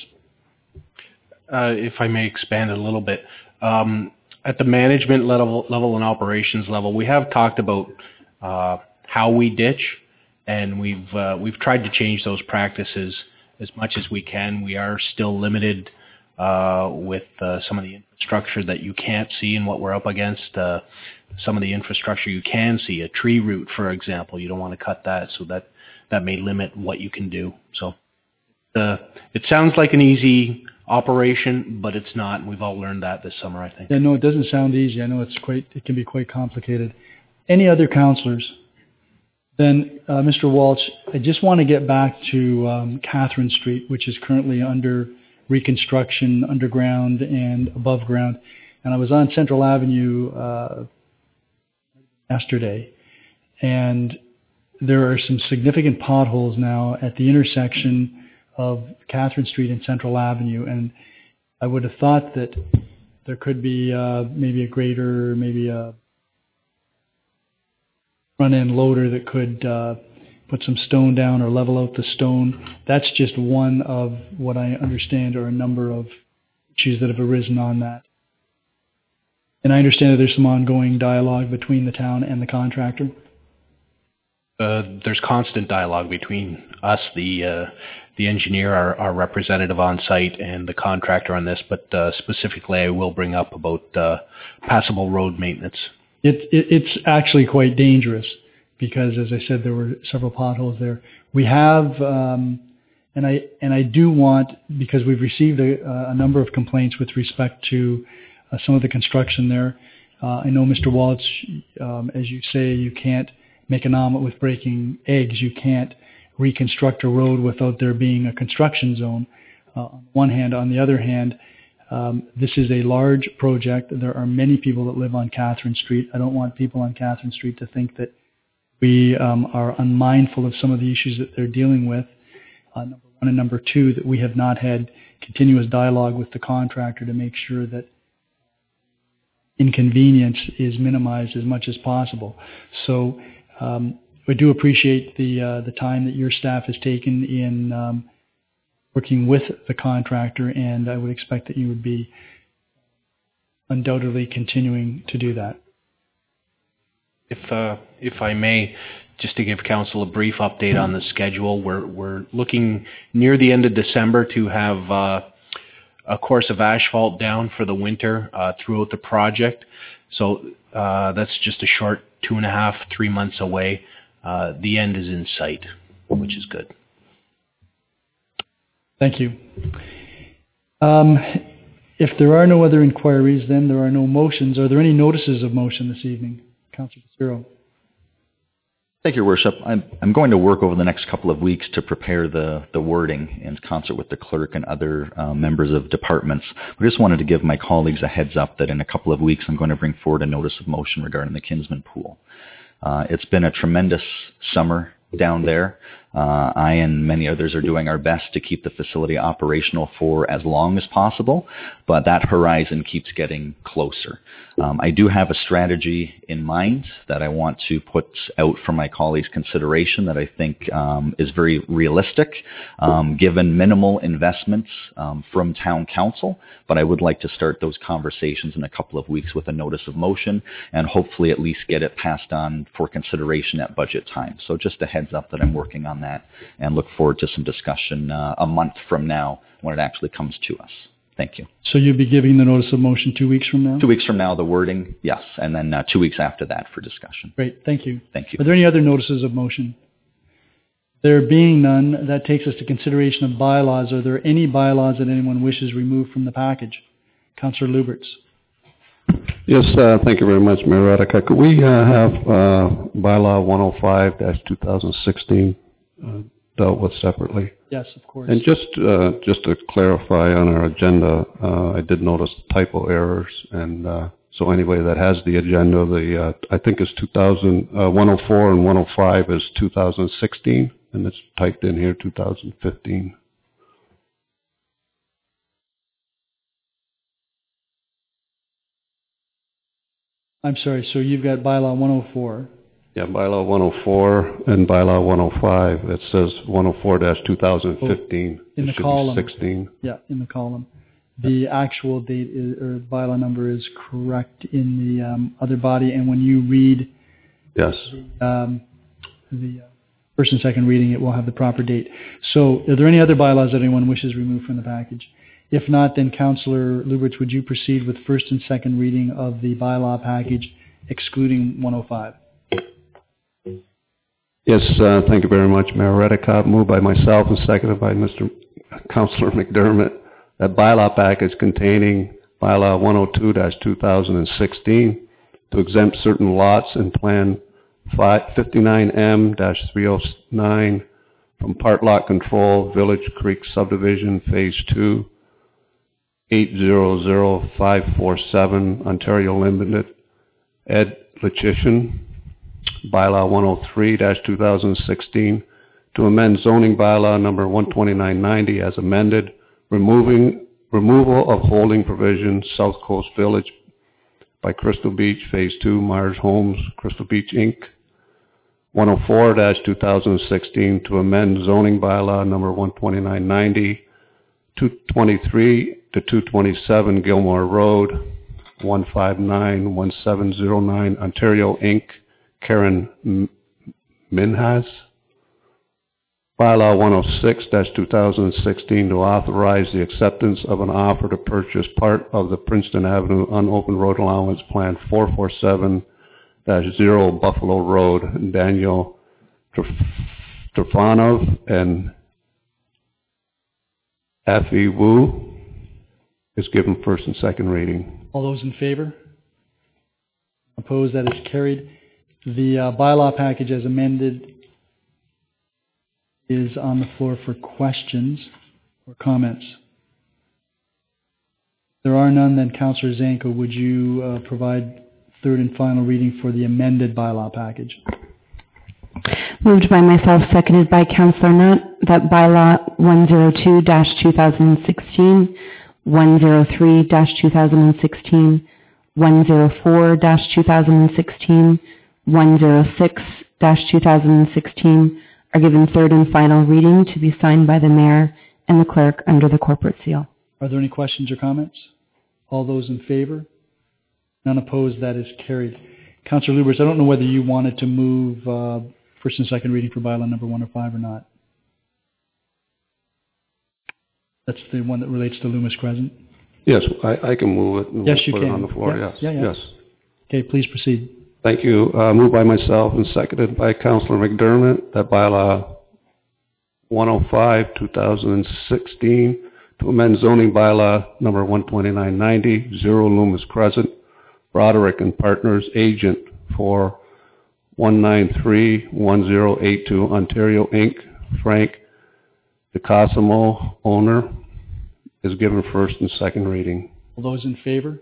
Uh, if I may expand a little bit. Um, At the management level, level and operations level, we have talked about uh, how we ditch, and we've uh, we've tried to change those practices as much as we can. We are still limited uh, with uh, some of the infrastructure that you can't see and what we're up against. Uh, some of the infrastructure you can see, a tree root, for example, you don't want to cut that, so that that may limit what you can do. So uh, it sounds like an easy operation, but it's not, and we've all learned that this summer, I think. Yeah, no, it doesn't sound easy. I know it's quite, it can be quite complicated. Any other councillors? Then, uh, Mister Walsh, I just want to get back to um, Catherine Street, which is currently under reconstruction, underground and above ground. And I was on Central Avenue uh, yesterday, and there are some significant potholes now at the intersection of Catherine Street and Central Avenue, and I would have thought that there could be uh, maybe a grader, maybe a front-end loader that could uh, put some stone down or level out the stone. That's just one of what I understand are a number of issues that have arisen on that. And I understand that there's some ongoing dialogue between the town and the contractor. Uh, there's constant dialogue between us, the uh, the engineer, our, our representative on site, and the contractor on this. But uh, specifically, I will bring up about uh, passable road maintenance. It, it, it's actually quite dangerous because, as I said, there were several potholes there. We have, um, and I and I do want, because we've received a, a number of complaints with respect to uh, some of the construction there. Uh, I know, Mister Waltz, um, as you say, you can't make an omelet with breaking eggs. You can't reconstruct a road without there being a construction zone. Uh, on one hand, on the other hand, um, this is a large project. There are many people that live on Catherine Street. I don't want people on Catherine Street to think that we um, are unmindful of some of the issues that they're dealing with. Uh, number one and number two, that we have not had continuous dialogue with the contractor to make sure that inconvenience is minimized as much as possible. So um, we do appreciate the uh, the time that your staff has taken in um, working with the contractor, and I would expect that you would be undoubtedly continuing to do that. If uh, if I may, just to give council a brief update on the schedule, we're we're looking near the end of December to have uh, a course of asphalt down for the winter uh, throughout the project. So uh, that's just a short two and a half, three months away. Uh, the end is in sight, which is good. Thank you. Um, if there are no other inquiries, then there are no motions. Are there any notices of motion this evening? Councillor Passero. Thank you, Your Worship. I'm, I'm going to work over the next couple of weeks to prepare the, the wording in concert with the clerk and other uh, members of departments. I just wanted to give my colleagues a heads up that in a couple of weeks I'm going to bring forward a notice of motion regarding the Kinsman Pool. Uh, it's been a tremendous summer down there. Uh, I and many others are doing our best to keep the facility operational for as long as possible, but that horizon keeps getting closer. Um, I do have a strategy in mind that I want to put out for my colleagues' consideration that I think um, is very realistic, um, given minimal investments um, from town council, but I would like to start those conversations in a couple of weeks with a notice of motion and hopefully at least get it passed on for consideration at budget time. So just a heads up that I'm working on that and look forward to some discussion uh, a month from now when it actually comes to us. Thank you. So you'll be giving the notice of motion two weeks from now? Two weeks from now, the wording, yes, and then uh, two weeks after that for discussion. Great, thank you. Thank you. Are there any other notices of motion? There being none, that takes us to consideration of bylaws. Are there any bylaws that anyone wishes removed from the package? Councillor Luberts. Yes, uh, thank you very much, Mayor Radeka. Could we uh, have uh, bylaw one oh five dash two thousand sixteen uh, dealt with separately? Yes, of course. And just uh, just to clarify on our agenda, uh, I did notice typo errors, and uh, so anybody that has the agenda, the uh, I think it's two thousand uh, one oh four and one oh five is two thousand sixteen, and it's typed in here two thousand fifteen. I'm sorry, so you've got bylaw one oh four. Yeah, bylaw one oh four and bylaw one oh five. It says one oh four dash two thousand fifteen. Oh, in the it should column. be sixteen. Yeah, in the column. The actual date is, or bylaw number is correct in the um, other body, and when you read yes. the, um, the uh, first and second reading, it will have the proper date. So are there any other bylaws that anyone wishes removed from the package? If not, then Councillor Luberts, would you proceed with first and second reading of the bylaw package excluding one oh five? Yes, uh, thank you very much, Mayor Redekop. Moved by myself and seconded by Mister Councillor McDermott. That bylaw package containing bylaw one oh two dash two thousand sixteen to exempt certain lots in Plan fifty-nine M dash three oh nine from part lot control, Village Creek Subdivision, Phase two, eight zero zero five four seven, Ontario Limited, Ed Lechitian. Bylaw one oh three dash two thousand sixteen to amend zoning bylaw number one twenty-nine ninety as amended, removing removal of holding provision, South Coast Village by Crystal Beach, Phase two, Myers Homes, Crystal Beach, Incorporated, one oh four dash two thousand sixteen to amend zoning bylaw number one twenty-nine ninety, two twenty-three to two twenty-seven Gilmore Road, one five nine one seven zero nine Ontario Incorporated, Karen M- Minhas. Bylaw one oh six dash two thousand sixteen to authorize the acceptance of an offer to purchase part of the Princeton Avenue unopened road allowance plan four forty-seven dash zero Buffalo Road. Daniel Trifonov and Effie Wu is given first and second reading. All those in favor? Opposed? That is carried. The uh, bylaw package as amended is on the floor for questions or comments. There are none, then Councillor Zanko, would you uh, provide third and final reading for the amended bylaw package? Moved by myself, seconded by Councillor Nutt, that bylaw one oh two dash two thousand sixteen, one oh three dash two thousand sixteen, one oh four dash two thousand sixteen, one oh six dash two thousand sixteen are given third and final reading to be signed by the Mayor and the Clerk under the corporate seal. Are there any questions or comments? All those in favor? None opposed, that is carried. Councillor Lubers, I don't know whether you wanted to move uh, first and second reading for bylaw number one oh five or not. That's the one that relates to Loomis Crescent? Yes, I, I can move it and yes, we'll you put can. it on the floor. Yeah, yes, yeah, yeah. yes. Okay, please proceed. Thank you. Uh, moved by myself and seconded by Councillor McDermott that bylaw one oh five two thousand sixteen to amend zoning bylaw number one twenty-nine ninety, Zero Loomis Crescent, Broderick and Partners agent for one nine three one zero eight two Ontario Incorporated. Frank DeCosimo, owner, is given first and second reading. All those in favor?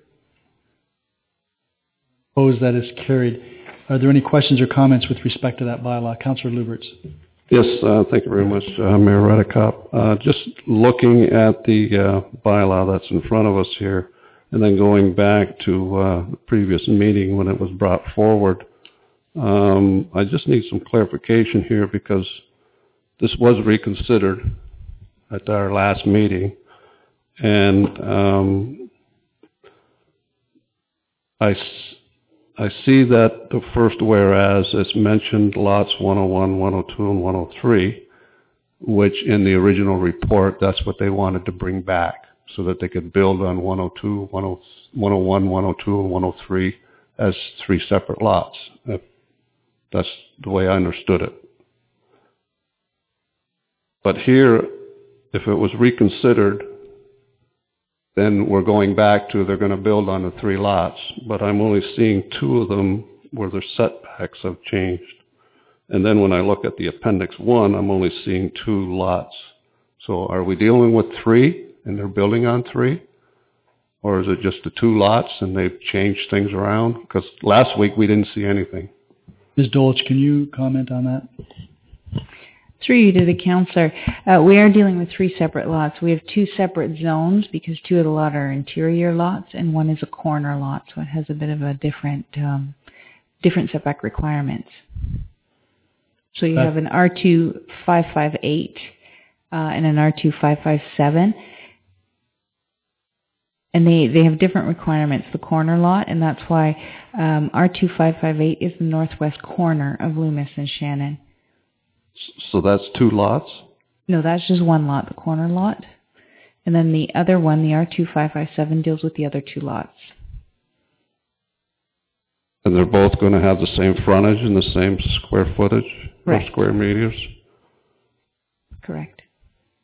Opposed, that is carried. Are there any questions or comments with respect to that bylaw? Councillor Luberts. Yes, uh, thank you very much, uh, Mayor Redekop. Uh, just looking at the uh, bylaw that's in front of us here, and then going back to uh, the previous meeting when it was brought forward, um, I just need some clarification here because this was reconsidered at our last meeting, and um, I. I see that the first whereas it's mentioned lots one oh one, one oh two, and one oh three, which in the original report, that's what they wanted to bring back so that they could build on one oh two, one oh one, one oh two, and one oh three as three separate lots. That's the way I understood it. But here, if it was reconsidered, then we're going back to they're going to build on the three lots, but I'm only seeing two of them where their setbacks have changed. And then when I look at the appendix one, I'm only seeing two lots. So are we dealing with three and they're building on three? Or is it just the two lots and they've changed things around? Because last week we didn't see anything. Miz Dolch, can you comment on that? Through you to the councillor, uh, we are dealing with three separate lots. We have two separate zones because two of the lot are interior lots and one is a corner lot, so it has a bit of a different um, different setback requirements. So you uh, have an R two five five eight uh, and an R two five five seven, and they, they have different requirements, the corner lot, and that's why um, R two five five eight is the northwest corner of Loomis and Shannon. So that's two lots? No, that's just one lot, the corner lot. And then the other one, the R two five five seven, deals with the other two lots. And they're both going to have the same frontage and the same square footage? Right. Or square meters? Correct.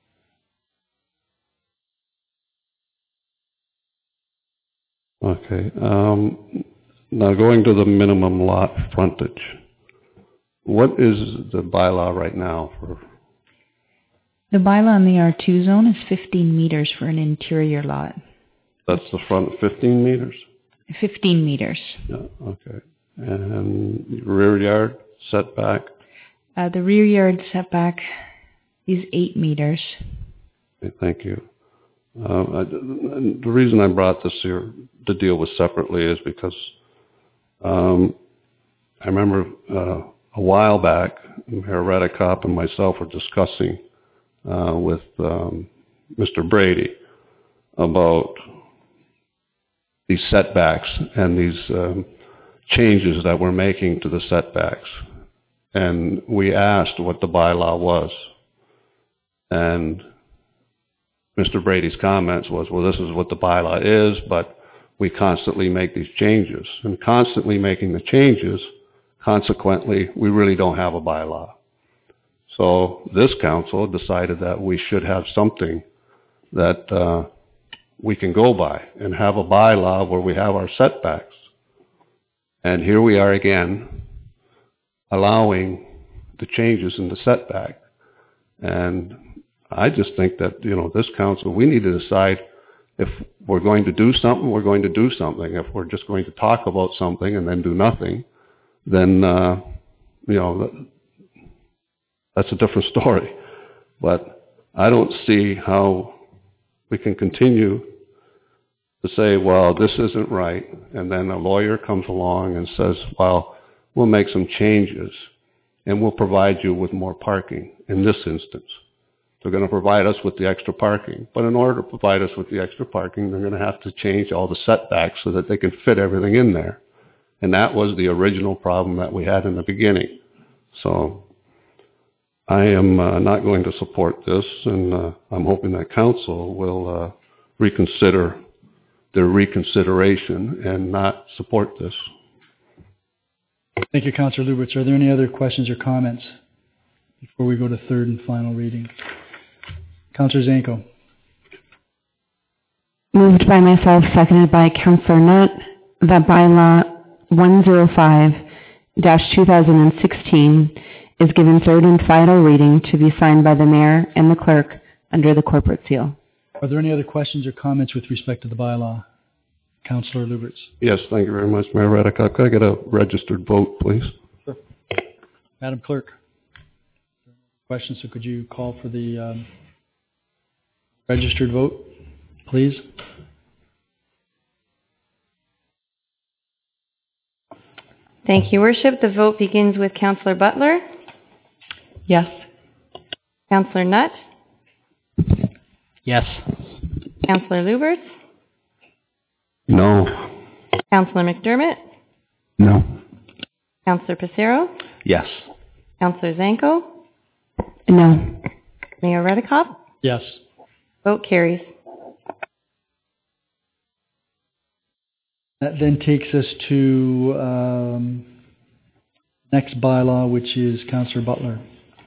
Okay. Um, now going to the minimum lot frontage. What is the bylaw right now for? The bylaw in the R two zone is fifteen meters for an interior lot. That's the front fifteen meters? fifteen meters. Yeah, okay. And rear yard setback? Uh, the rear yard setback is eight meters. Okay, thank you. Uh, I, the reason I brought this here to deal with separately is because um, I remember uh, a while back, Mayor Redekop and myself were discussing uh, with um, Mister Brady about these setbacks and these um, changes that we're making to the setbacks. And we asked what the bylaw was. And Mister Brady's comments was, well, this is what the bylaw is, but we constantly make these changes. And constantly making the changes, consequently, we really don't have a bylaw. So this council decided that we should have something that uh, we can go by and have a bylaw where we have our setbacks. And here we are again, allowing the changes in the setback. And I just think that, you know, this council, we need to decide if we're going to do something, we're going to do something. If we're just going to talk about something and then do nothing, then, uh, you know, that's a different story. But I don't see how we can continue to say, well, this isn't right, and then a lawyer comes along and says, well, we'll make some changes, and we'll provide you with more parking in this instance. They're going to provide us with the extra parking. But in order to provide us with the extra parking, they're going to have to change all the setbacks so that they can fit everything in there. And that was the original problem that we had in the beginning. So I am uh, not going to support this, and uh, I'm hoping that council will uh, reconsider their reconsideration and not support this. Thank you, Councillor Lubberts. Are there any other questions or comments before we go to third and final reading? Councillor Zanko. Moved by myself, seconded by Councillor Nutt, that bylaw one oh five dash two thousand sixteen is given third and final reading to be signed by the mayor and the clerk under the corporate seal. Are there any other questions or comments with respect to the bylaw? Councillor Lubberts. Yes, thank you very much, Mayor Redekop. Could I get a registered vote, please? Sure. Madam Clerk. Questions, so could you call for the um, registered vote, please? Thank you, Worship. The vote begins with Councillor Butler. Yes. Councillor Nutt. Yes. Councillor Lubberts. No. Councillor McDermott. No. Councillor Passero. Yes. Councillor Zanko. No. Mayor Redekop. Yes. Vote carries. That then takes us to um, next bylaw, which is Councillor Butler.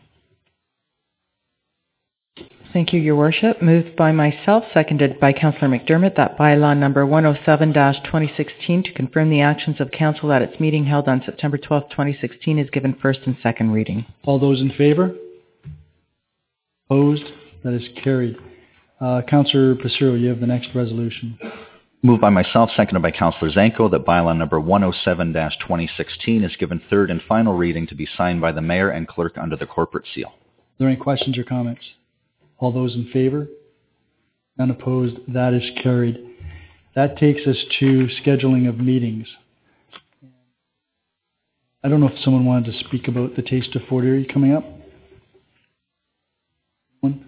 Thank you, Your Worship. Moved by myself, seconded by Councillor McDermott, that bylaw number one oh seven dash twenty sixteen to confirm the actions of Council at its meeting held on September twelfth, twenty sixteen is given first and second reading. All those in favor? Opposed? That is carried. Uh, Councillor Passero, you have the next resolution. Moved by myself, seconded by Councillor Zanko, that bylaw number one oh seven dash twenty sixteen is given third and final reading to be signed by the mayor and clerk under the corporate seal. Are there any questions or comments? All those in favor? None opposed? That is carried. That takes us to scheduling of meetings. I don't know if someone wanted to speak about the Taste of Fort Erie coming up. One?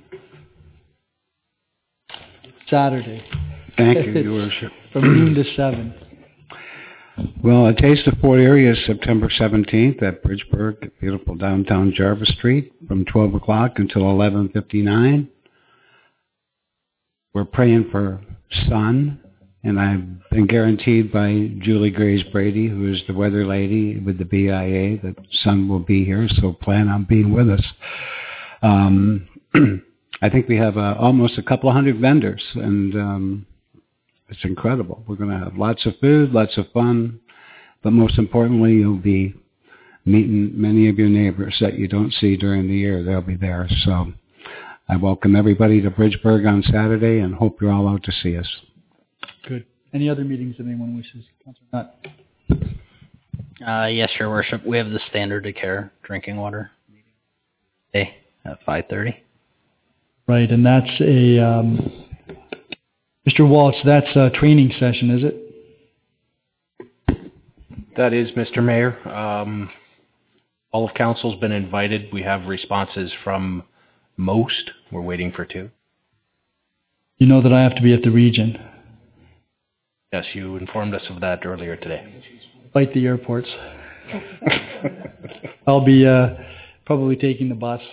Saturday. Thank you, Your Worship. From noon to seven. Well, a Taste of Fort Erie is September seventeenth at Bridgeburg, beautiful downtown Jarvis Street, from twelve o'clock until eleven fifty-nine. We're praying for sun, and I've been guaranteed by Julie Grace Brady, who is the weather lady with the B I A, that sun will be here, so plan on being with us. Um, I think we have uh, almost a couple of hundred vendors, and um, it's incredible. We're going to have lots of food, lots of fun, but most importantly, you'll be meeting many of your neighbors that you don't see during the year. They'll be there. So I welcome everybody to Bridgeburg on Saturday and hope you're all out to see us. Good. Any other meetings that anyone wishes? Councillor Nutt. Uh, yes, Your Worship. We have the Standard of Care drinking water meeting today at five thirty. Right, and that's a... Um, Mister Waltz, that's a training session, is it? That is, Mister Mayor. Um, All of council's been invited. We have responses from most. We're waiting for two. You know that I have to be at the region. Yes, you informed us of that earlier today. Fight the airports. I'll be uh, probably taking the bus.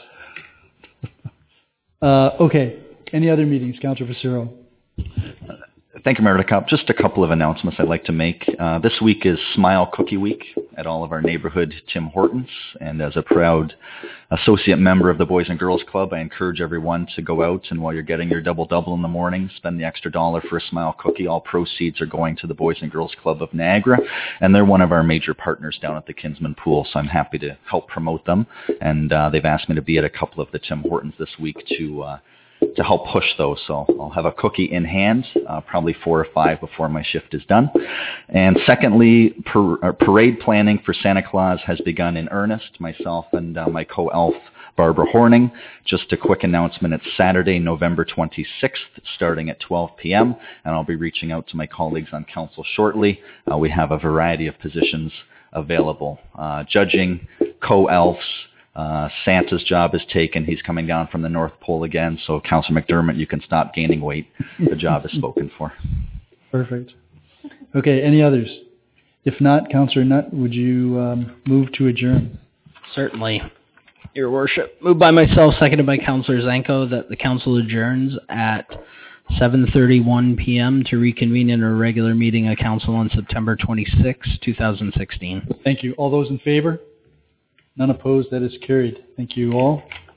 uh, okay. Any other meetings, Councillor Facero? Thank you, Mayor Redekop. Just a couple of announcements I'd like to make. Uh, this week is Smile Cookie Week at all of our neighborhood Tim Hortons. And as a proud associate member of the Boys and Girls Club, I encourage everyone to go out and while you're getting your double-double in the morning, spend the extra dollar for a Smile Cookie. All proceeds are going to the Boys and Girls Club of Niagara. And they're one of our major partners down at the Kinsman Pool, so I'm happy to help promote them. And uh, they've asked me to be at a couple of the Tim Hortons this week to uh, to help push those. So I'll have a cookie in hand, uh, probably four or five before my shift is done. And secondly, par- uh, parade planning for Santa Claus has begun in earnest. Myself and uh, my co-elf, Barbara Horning. Just a quick announcement. It's Saturday, November twenty-sixth, starting at twelve p.m. And I'll be reaching out to my colleagues on council shortly. Uh, we have a variety of positions available. Uh, judging, co-elves, Uh, Santa's job is taken. He's coming down from the North Pole again. So, Councillor McDermott, you can stop gaining weight. The job is spoken for. Perfect. Okay, any others? If not, Councillor Nutt, would you um, move to adjourn? Certainly, Your Worship. Moved by myself, seconded by Councillor Zanko, that the council adjourns at seven thirty-one p.m. to reconvene in a regular meeting of council on September twenty-sixth, twenty sixteen. Thank you. All those in favor? None opposed. That is carried. Thank you all.